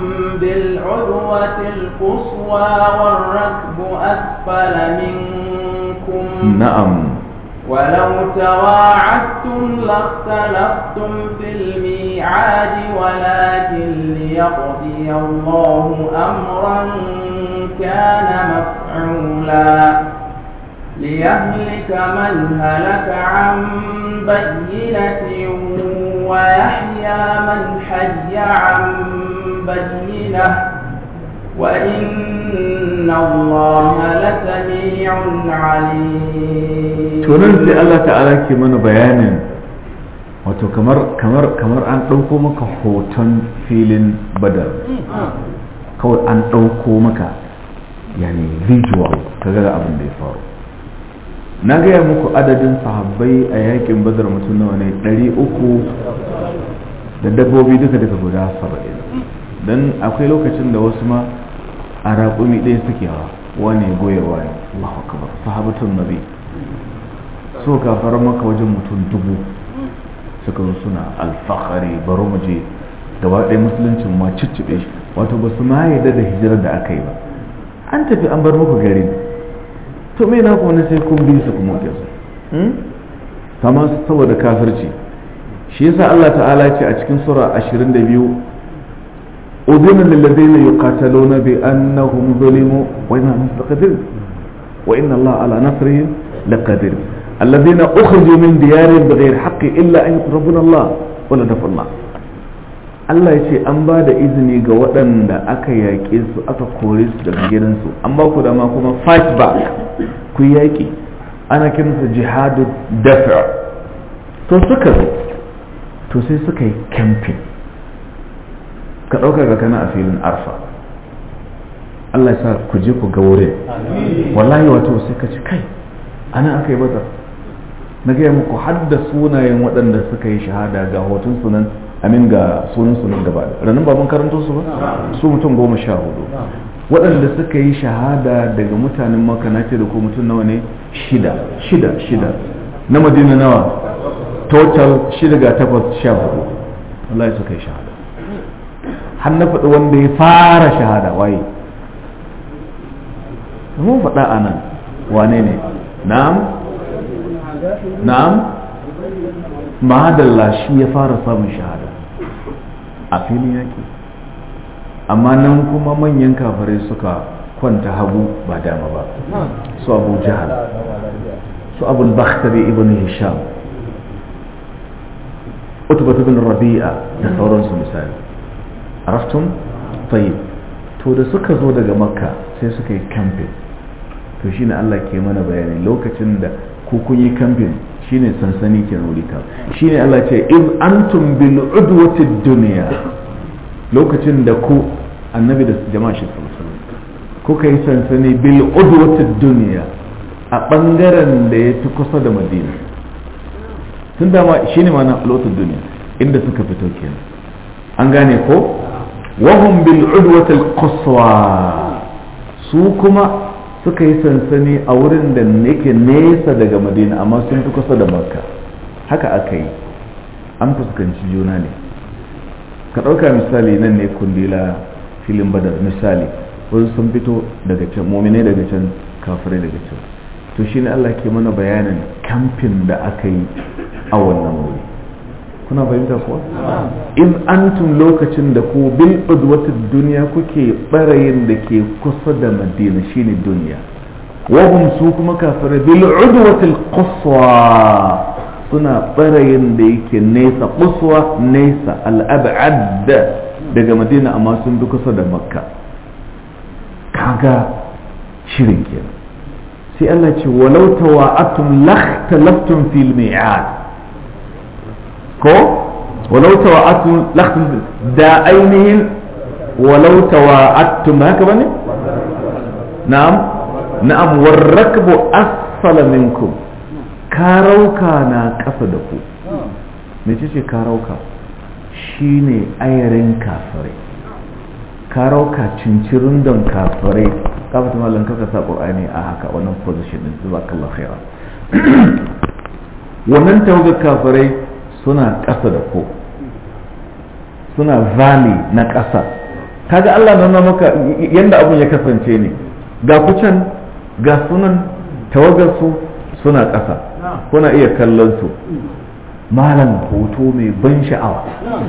بالعدوة القصوى والركب أسفل منكم.
نعم.
ولو تواعدتم لاختلفتم في الميعاد ولكن ليقضي الله أمرا كان مفعولا ليهلك من هلك عن بينة ويحيى من حي عن بينة وإن الله لسميع عليم.
تنزل الله تعالى كمان بيانا wato kamar kamar kamar an ɗauko maka hoton filin badar, kawai an ɗauko maka yani visual ka ga abin da ya faru. Na gaya muku adadin sahabbai a yakin badar mutum nawa ne? ɗari uku da dabbobi duka daga guda saba'in. Don akwai lokacin da wasu ma a raƙumi ɗaya suke hawa, wane goyarwa ne. Allahu akbar, sahabatun nabi so kafar maka wajen mutum dubu suka zo suna alfahari baro mu je gaba ɗaya musuluncin ma cicciɓe shi, wato ba su ma yarda da hijirar da aka yi ba, an tafi an bar muku gari, to me na kuma sai kun bi su kuma ke su kama saboda kafirci. shi yasa Allah ta'ala ce a cikin sura ashirin da biyu udhina lil ladina yuqataluna bi annahum zulimu wa inna laqadir wa inna Allah ala nasrihim laqadir alladhina ukhriju min diyarihim bighayri haqqin illa an yuqrabuna Allah wa la dafallah. Allah ya ce an ba da izini ga waɗanda aka yaƙe su aka kore su daga gidansu, an ba ku dama kuma fight back ku yaƙi, ana kiransa jihadu dafa. to suka zo to sai suka yi camping, ka ɗauka ga kana a filin arfa, Allah ya sa ku je ku ga wurin, wallahi wato sai ka ci kai ana aka yi bazar, na gaya muku hadda sunayen waɗanda suka yi shahada ga hoton sunan amin ga sunan sunan gaba da ranar ba mun karanto su ba su mutum goma sha hudu waɗanda suka yi shahada daga mutanen Makka na ce da ko mutum nawa ne shida shida shida na Madina nawa total shida ga takwas sha hudu wallahi suka yi shahada har na faɗi wanda ya fara shahada waye mun faɗa a nan wane ne na'am na'am ma'adalla shi ya fara samun shahada a filin yaki, amma nan kuma manyan kafirai suka kwanta hagu ba dama ba, su Abu Jahal, su Abu al-Bakhtari ibn Hisham, Utbah ibn Rabi'a da sauransu misali. Araftum? Tayyib. To da suka zo daga Makka sai suka yi camping. To shine Allah ke mana bayani lokacin da ku kun yi camping shine sansani ke nurika, shine Allah ce in antum bil udwati dunya, lokacin da ku annabi da jama'a shi sallallahu alaihi wasallam kuka yi sansani bil udwati dunya a bangaren da ya fi kusa da Madina, tun da ma shine mana udwati dunya inda suka fito kenan, an gane ko wahum bil udwati al quswa, su kuma suka yi sansani a wurin da yake nesa daga Madina amma sun fi kusa da Makka, haka aka yi, an fuskanci juna ne. Ka ɗauka misali nan ne kundila filin Badar misali, wasu sun fito daga can muminai daga can kafirai daga can, to shi ne Allah ke mana bayanin kamfin da aka yi a wannan wuri. Kuna fahimta kuwa? In antum lokacin da ku bil udwati duniya kuke barayin da ke kusa da Madina shine duniya, wahum su kuma kafirai bil udwati quswa suna barayin da yake nesa, quswa nesa al-ab'ad daga Madina amma sun bi kusa da Makka. Kaga shirin kenan. Sai Allah ce walau tawa'atum lakhtalaftum fil mi'ad, ko walau tawa'attum lakhtum da ainihin walau tawa'attum haka bane na'am na'am warrakbu asfala minkum, karauka na kasa da ku. mece ce karauka? Shine ayarin kafirai, karauka cincirin don kafirai. Kafin malam kaka sa Qur'ani a haka wannan position din, jazakallahu khairan. Wannan tawagar kafirai suna ƙasa da ku, suna valley na ƙasa. Kaga Allah nuna maka yanda abun ya kasance ne, ga ku can ga sunan tawagar su suna ƙasa, kuna iya kallon su. Malam hoto mai ban sha'awa,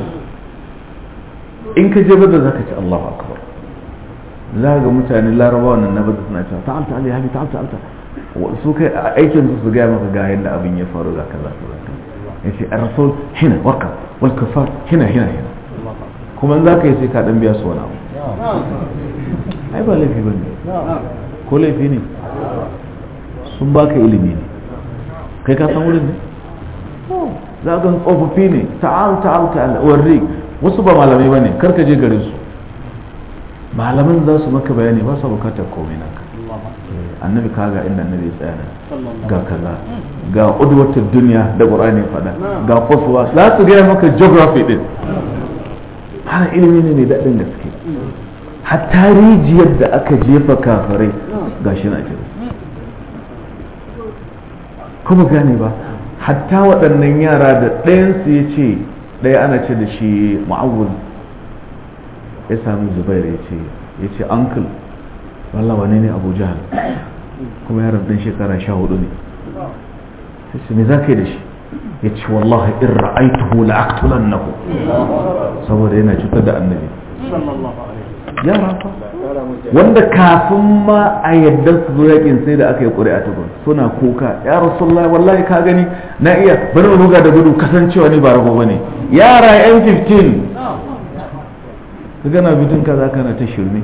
in ka je Badar zaka ci Allahu akbar, za ga mutane Larabawa nan na Badar suna cewa ta'al ta'al ya habi ta'al ta'al, su kai aikin su su ga maka ga yanda abin ya faru, ga kaza kaza. yace ar-rasul hina waqa wal kafar hina hina hina, kuma in zaka yi sai ka dan biya su wani abu. ai ba laifi bane, ko laifi ne? sun baka ilimi ne, kai ka san wurin ne, za ga tsofaffi ne, ta'al ta'al ta'al warri, wasu ba malamai bane, kar ka je gare su, malaman za su maka bayani, ba su bukatar komai naka. annabi kaga inda annabi ya tsaya ga kaza, ga udwatul dunya da Qur'ani fada, ga quswa, za su gaya maka geography din. hana ilimi ne mai daɗin gaske, hatta rijiyar da aka jefa kafirai gashi na jira, kuma gane ba, hatta waɗannan yara da ɗayansu ya ce ɗaya ana ce da shi Mu'awwaz ya sami Zubair ya ce ya ce uncle wallah wane ne Abu Jahal kuma yaron ɗan shekara sha hudu ne sai ce me za ka yi da shi ya ce wallahi in ra'aituhu la'aqtulannahu saboda yana cutar da annabi yara fa wanda kafin ma a yadda su zo yakin sai da aka yi ƙuri'a tukun suna kuka ya rasulullahi wallahi ka gani na iya bari mu buga da gudu kasancewa ni ba rago bane yara yan fifteen ka gana bidin kaza kana ta shirme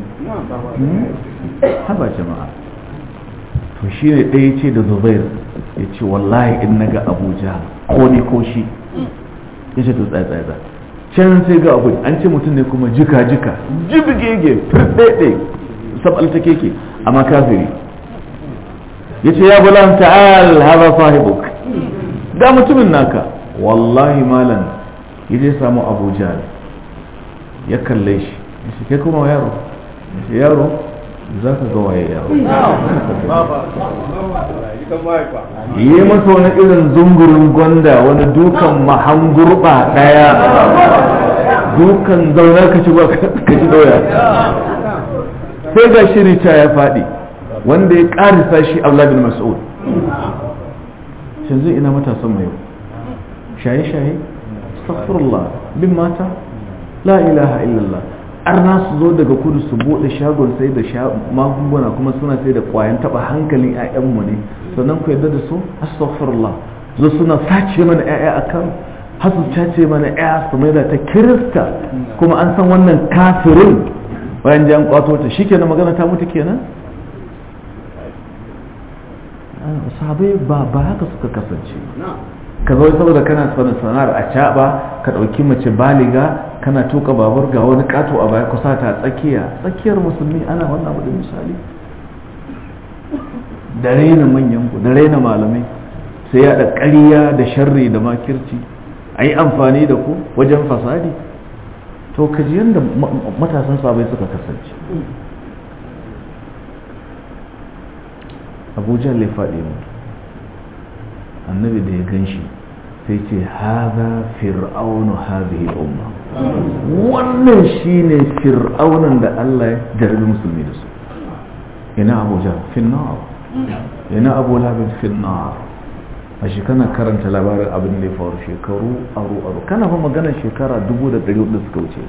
haba jama'a to shine ɗaya ce da Zubair ya ce wallahi in naga Abuja ko ni ko shi ya ce to tsaya tsaya can sai ga abu an ce mutum ne kuma jika jika jibgege firɗeɗe sabalta keke amma kafiri ya ce ya gulam ta'al haza sahibuk ga mutumin naka wallahi malam ya je samu Abuja ya kalle shi ya ce kai kuma yaro ya ce yaro za ka ga waye yaro yi masa wani irin zungurin gwanda wani dukan mahangurba daya dukan zauna ka ci ba ka ci doya sai ga shirita ya faɗi wanda ya ƙarisa shi Abdullah bin Mas'ud yanzu ina matasan mai shaye-shaye astaghfirullah bin mata la ilaha illallah arna su zo daga kudu su bude shagon sai da magunguna kuma suna sai da kwayan taba hankalin 'ya'yanmu ne sannan ku yadda da su astaghfirullah zo suna sace mana 'ya'ya akan hasu sace mana 'ya'ya su mai da ta kirista kuma an san wannan kafirin bayan ji an kwato ta shikenan magana ta mutu kenan sahabai ba ba haka suka kasance ka zo saboda kana sanin sana'ar a caɓa ka ɗauki mace baliga kana tuka babur ga wani kato a baya kusa ta tsakiya tsakiyar musulmi ana wannan abu da misali da raina manyan ku da raina malamai sai ya da ƙarya da sharri da makirci a yi amfani da ku wajen fasadi to ka ji yadda matasan sabai suka kasance abuja lai faɗi mu annabi da ya gan shi sai ce haza fir'aunu hadhihi umma wannan shine fir'aunan da Allah ya jarabi musulmi da su ina abuja finnar ina abu labin finnar a shi kana karanta labarin abin da ya faru shekaru aro aro kana fa magana shekara dubu da ɗari hudu suka wuce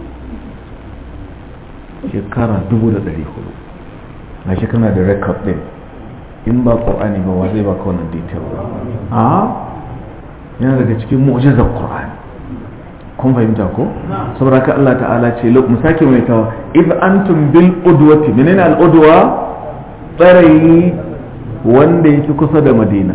shekara dubu da ɗari hudu a shi kana da rekod ɗin in ba ƙwa'ani ba wa zai ba ka wannan detail ba a yana daga cikin mu'jizar ƙwa'ani kun fahimta ko saboda haka Allah ta'ala ce mu sake mai tawa if antum bil udwati menene al udwa tsarayi wanda yake kusa da Madina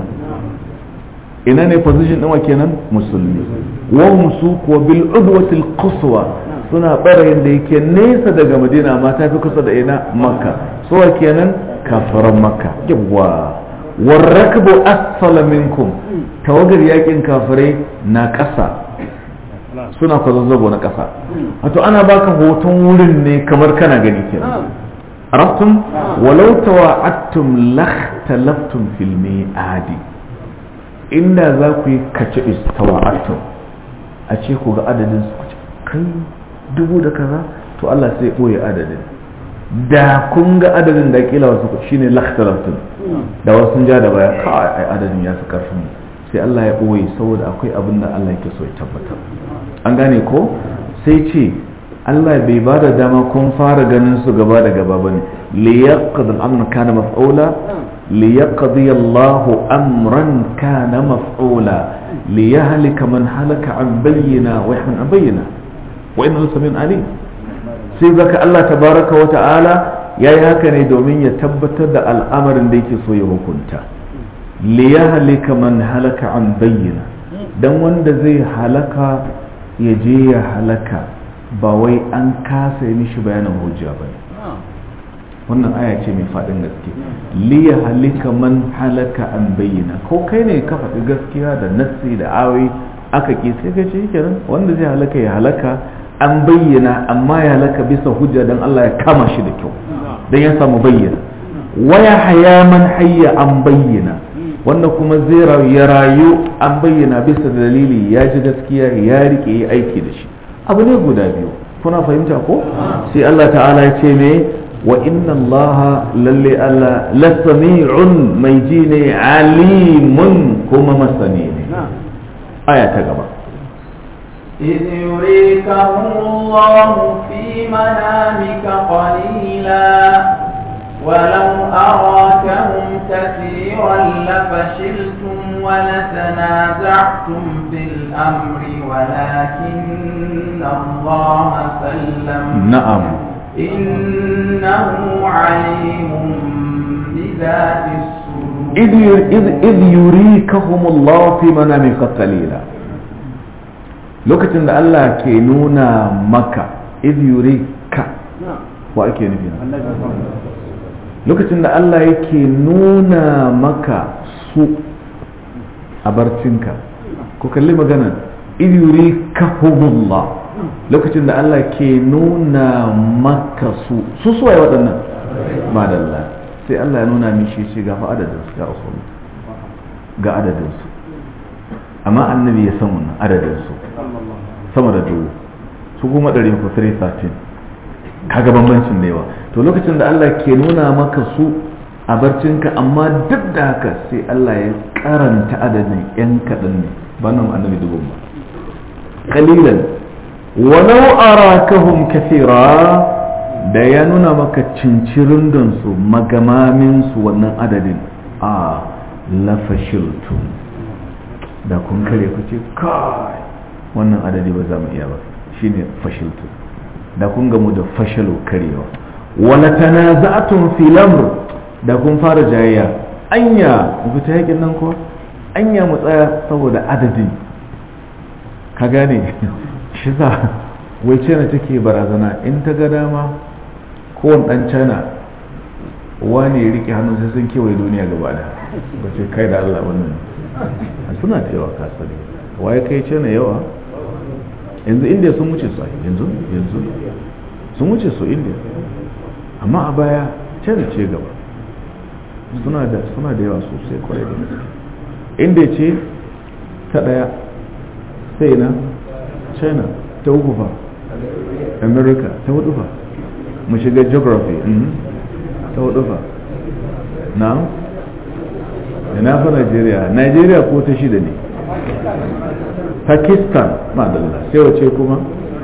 ina ne position din wa kenan musulmi wa musu ko bil udwati al quswa suna tsarayin da yake nesa daga Madina amma ta fi kusa da ina Makka so kenan kafaran Makka yawa warrakbu asfala minkum tawagar yakin kafirai na ƙasa suna kwazazzabo na ƙasa wato ana baka hoton wurin ne kamar kana gani kenan arabtum walau tawa'attum lakhtalaftum fil mi'adi inda za ku yi kace istawa'attum a ce ku ga adadin su kai dubu da kaza to Allah sai ya boye adadin da kun ga adadin da kila wasu shine lakhtalaftum da wasu ja da baya kai adadin ya fi karfin sai Allah ya boye saboda akwai abin da Allah yake so ya tabbatar an gane ko sai ce Allah bai ba da dama kun fara ganin su gaba da gaba bane li yaqdi al-amr kana maf'ula li yaqdi Allahu amran kana maf'ula li yahlika man halaka an bayyina wa yahman an bayyina wa inna lasmin alim sai baka Allah tabaraka wa ta'ala yayi haka ne domin ya tabbatar da al'amarin da yake so ya hukunta li yahlika man halaka an bayyina dan wanda zai halaka ya je ya halaka ba wai an kasa mishi bayanin hujja ba ne wannan aya ce mai faɗin gaske li ya halika man halaka an bayyana ko kai ne ka faɗi gaskiya da nassi da awi aka ki sai ka ce kenan wanda zai halaka ya halaka an bayyana amma ya halaka bisa hujja dan Allah ya kama shi da kyau dan ya samu bayyana waya haya man hayya an bayyana wannan kuma zai rayu ya rayu an bayyana bisa dalili ya ji gaskiya ya rike yi aiki da shi abu ne guda biyu kuna fahimta ko sai Allah ta'ala ya ce me wa inna Allah lalle Allah lasami'un mai ji ne alimun kuma masani ne aya ta gaba
إذ يريكهم الله في منامك قليلا ولو أراكهم كثيرا لفشلتم ولتنازعتم في الأمر ولكن الله سلم
نعم
إنه عليم بذات الصدور
إذ, إذ, إذ يريكهم الله في منامك قليلا lokacin da Allah ke nuna maka iz yurika wa ake nufi lokacin da Allah yake nuna maka su a barcinka ku kalli magana iz yurikahumullah lokacin da Allah ke nuna maka su su suwaye waɗannan madalla sai Allah ya nuna mishi shi ga fa adadin su ga usul ga adadin su amma annabi ya san wannan adadin su sama da dubu su kuma ɗari ku three thirteen kaga bambancin da yawa to lokacin da Allah ke nuna maka su a barcinka amma duk da haka sai Allah ya karanta adadin yan kaɗan ne ba nan annabi dubu ba qalilan walau arakahum kathira da ya nuna maka cincirin don su magamamin su wannan adadin a lafashiltum da kun kare ku ce kai wannan adadi ba za mu iya ba shine fashiltu da kun gamu da fashalo karewa wala tanaza'tum fil amr da kun fara jayayya anya mu fita yakin nan ko anya mu tsaya saboda adadin ka gane shi za wai China take barazana in ta ga dama kowane dan China wani ya rike hannu sai sun kewaye duniya gaba da ba ce kai da Allah wannan suna da yawa kasari waye kai China yawa yanzu india sun wuce su yanzu yanzu sun wuce su india amma a baya china ce gaba suna da suna da yawa sosai kwarai da gaske india ce ta daya sai na china ta uku fa america ta hudu fa mu shiga geography ta hudu fa na ina fa nigeria nigeria ko ta shida ne Pakistan madalla sai wace kuma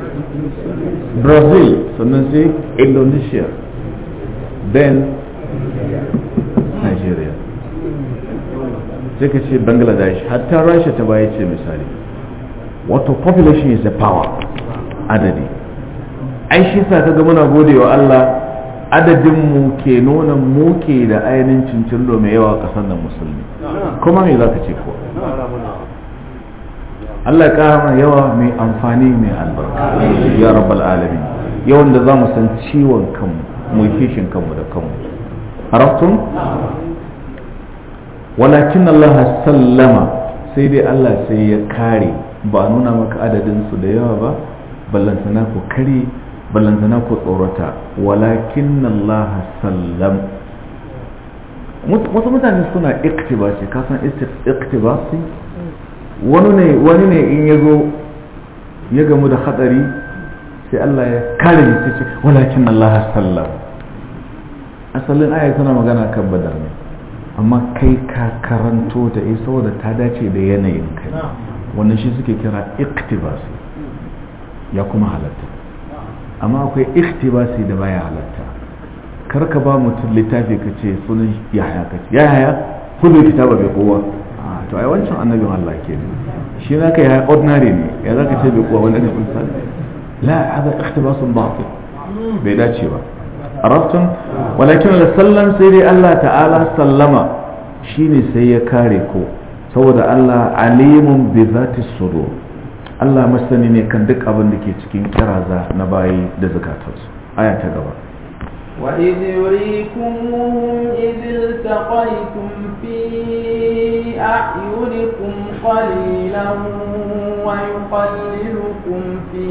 Brazil sannan sai Indonesia then Nigeria sai ka ce Bangladesh hatta Russia ta baya ce misali wato population is the power adadi ai shi sa kaga muna gode wa Allah adadin mu ke nuna mu ke da ainihin cincin mai yawa kasar nan musulmi kuma me zaka ce ko Allah ya kara mana yawa mai amfani mai albarka ya rabbal alamin yawan da za mu san ciwon kanmu mu kishin kanmu da kanmu arabtum walakin Allah sallama sai dai Allah sai ya kare ba nuna maka adadin su da yawa ba ballantana ku kare ballantana ku tsorata walakin Allah sallam wasu mutane suna iktibasi kasan iktibasi wani ne wani ne in ya zo ya gamu da hadari sai Allah ya kare shi ce walakin Allah sallam asalin aya tana magana kan badar ne amma kai ka karanto ta eh saboda ta dace da yanayin kai wannan shi suke kira iktibasi ya kuma halatta amma akwai iktibasi da baya halatta kar ka ba mutum littafi ka ce sunan yahaya ka ce yahaya kudu kitaba bai kowa to ai wancan annabin Allah ke ne shi na kai ordinary ne ya zaka ce bai kowa wani ne kun la hada ikhtibasun batil bai dace ba arabtum walakin sallam sai dai Allah ta'ala sallama shine sai ya kare ko saboda Allah alimun bi zati sudur Allah masani ne kan duk abin da ke cikin kiraza na bayi da zakatarsu aya ta gaba
وإذ يريكمهم إذ التقيتم في أعينكم قليلا ويقللكم في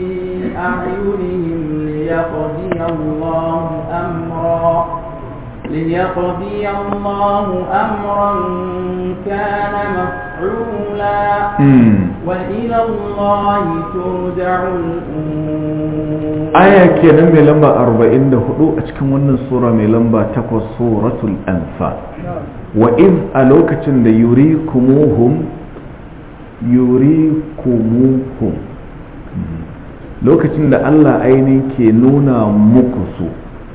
أعينهم ليقضي الله أمرا ليقضي الله أمرا كان مفعولا وإلى الله ترجع الأمور.
آية كنا من لمبا أربعين دهدو أتكلم عن السورة من لمبا تقوى سورة الأنفال. وإذ ألوكة يريكموهم يريكموهم lokacin da Allah ainihin ke nuna muku su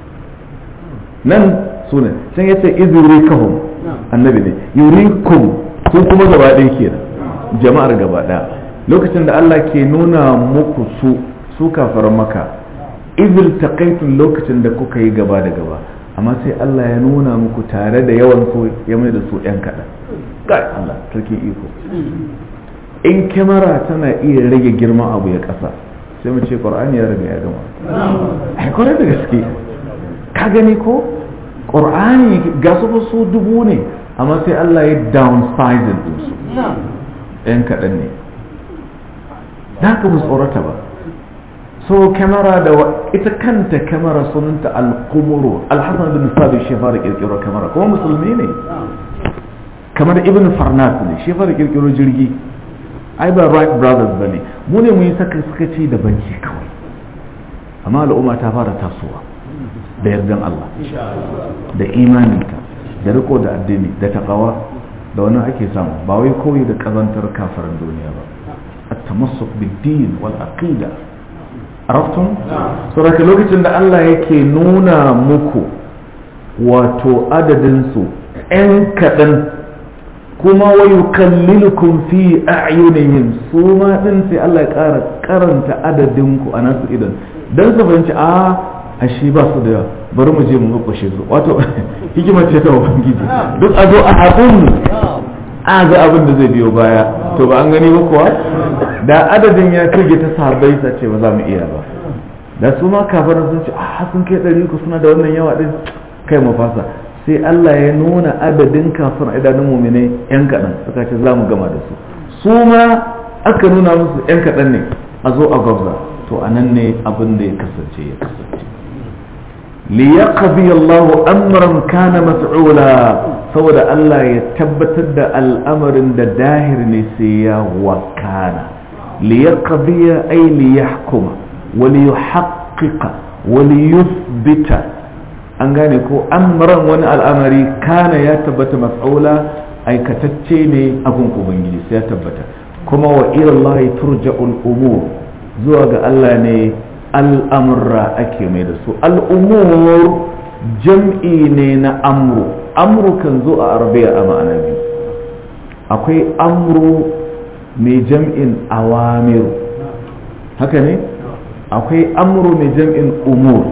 nan sunan can ya ce izurikahum annabi ne yurikum ko kuma gaba ɗaya ke jama'ar gaba ɗaya lokacin da Allah ke nuna muku su su kafar maka izir taqaitun lokacin da kuka yi gaba da gaba amma sai Allah ya nuna muku tare da yawan su ya mai da su ɗan kaɗan kai Allah sarki iko in kyamara tana iya rage girman abu ya ƙasa sai mu ce ƙwar'ani ya riga ya gama ai kwarai da gaske ka gani ko ƙwar'ani ga su su dubu ne amma sai Allah ya downsizing din su ɗan kaɗan ne da ka mu tsorata ba so kamera da ita kanta kamera sunanta al-qumuru al-hasan bin sabi shi fara kirkiro kamera kuma musulmi ne kamar ibn farnas ne shi fara kirkiro jirgi ai ba Wright brothers ba ne mu ne mu yi saka sakaci da banki kawai amma al'umma ta fara tasowa da yardan Allah da imaninta da riko da addini da taqwa da wannan ake samu ba wai koyi da kazantar kafaran duniya ba at-tamassuk bid-din wal aqida araftum saboda lokacin da Allah yake nuna muku wato adadin su ɗan kaɗan kuma wa yukallilukum fi a'yunihim su ma din sai Allah ya ƙara karanta adadin ku a nasu idan dan su fahimci a ashe ba su da bari mu je mu kwashe su wato hikimar ce ta ubangiji duk a zo a haɗun a ga abin da zai biyo baya to ba an gani ba kuwa da adadin ya kirge ta sahabbai sa ce ba za mu iya ba da su ma kafaran sun ce a sun kai ɗari ku suna da wannan yawa din kai mu fasa sai Allah ya nuna adadin kafin idanun mumine yan kaɗan suka ce za mu gama da su su ma aka nuna musu yan kaɗan ne a zo a gwabza to a nan ne abin da ya kasance ya kasance liyaqdi Allahu amran kana mas'ula saboda Allah ya tabbatar da al'amarin da dahir ne sai ya wakana liyaqdi ay liyahkuma wa liyuhaqqiqa wa liyuthbita an gane ko amran wani al'amari kana ya tabbata mas'ula aikatacce ne abin ubangiji sai ya tabbata kuma wa ila Allah turja'ul umur zuwa ga Allah ne al'amurra ake mai da su al'umur jam'i ne na amru amru kan zo a arabiya a ma'ana biyu akwai amru mai jam'in awamiru haka ne akwai amru mai jam'in umur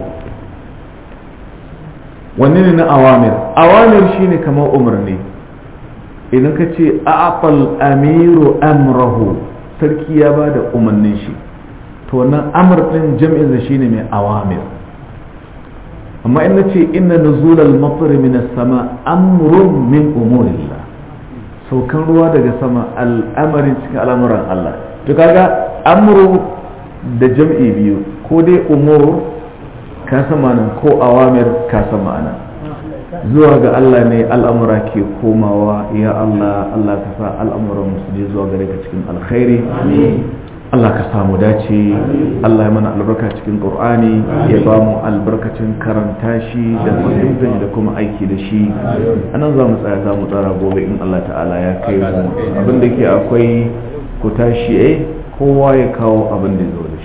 wanne ne na awamir awamir shine kamar umarni idan ka ce a'aqal amiru amrahu sarki ya ba da umarnin shi to nan amr din jam'in da shine mai awamir amma in nace inna nuzul al-matar min as-sama amrun min umurillah saukan ruwa daga sama al'amarin cikin al'amuran Allah to kaga amru da jam'i biyu ko dai umur ka san ma'anan ko awamir ka san ma'ana zuwa ga Allah ne al'amura ke komawa ya Allah Allah ka sa al'amuran musulmi zuwa gare ka cikin alkhairi Allah ka samu dace Allah ya mana albarka cikin Qur'ani ya ba mu albarkacin karanta shi da fahimtar da kuma aiki da shi anan za mu tsaya za mu tsara gobe in Allah ta'ala ya kai mu abin da ke akwai ku tashi eh kowa ya kawo abin da ya zo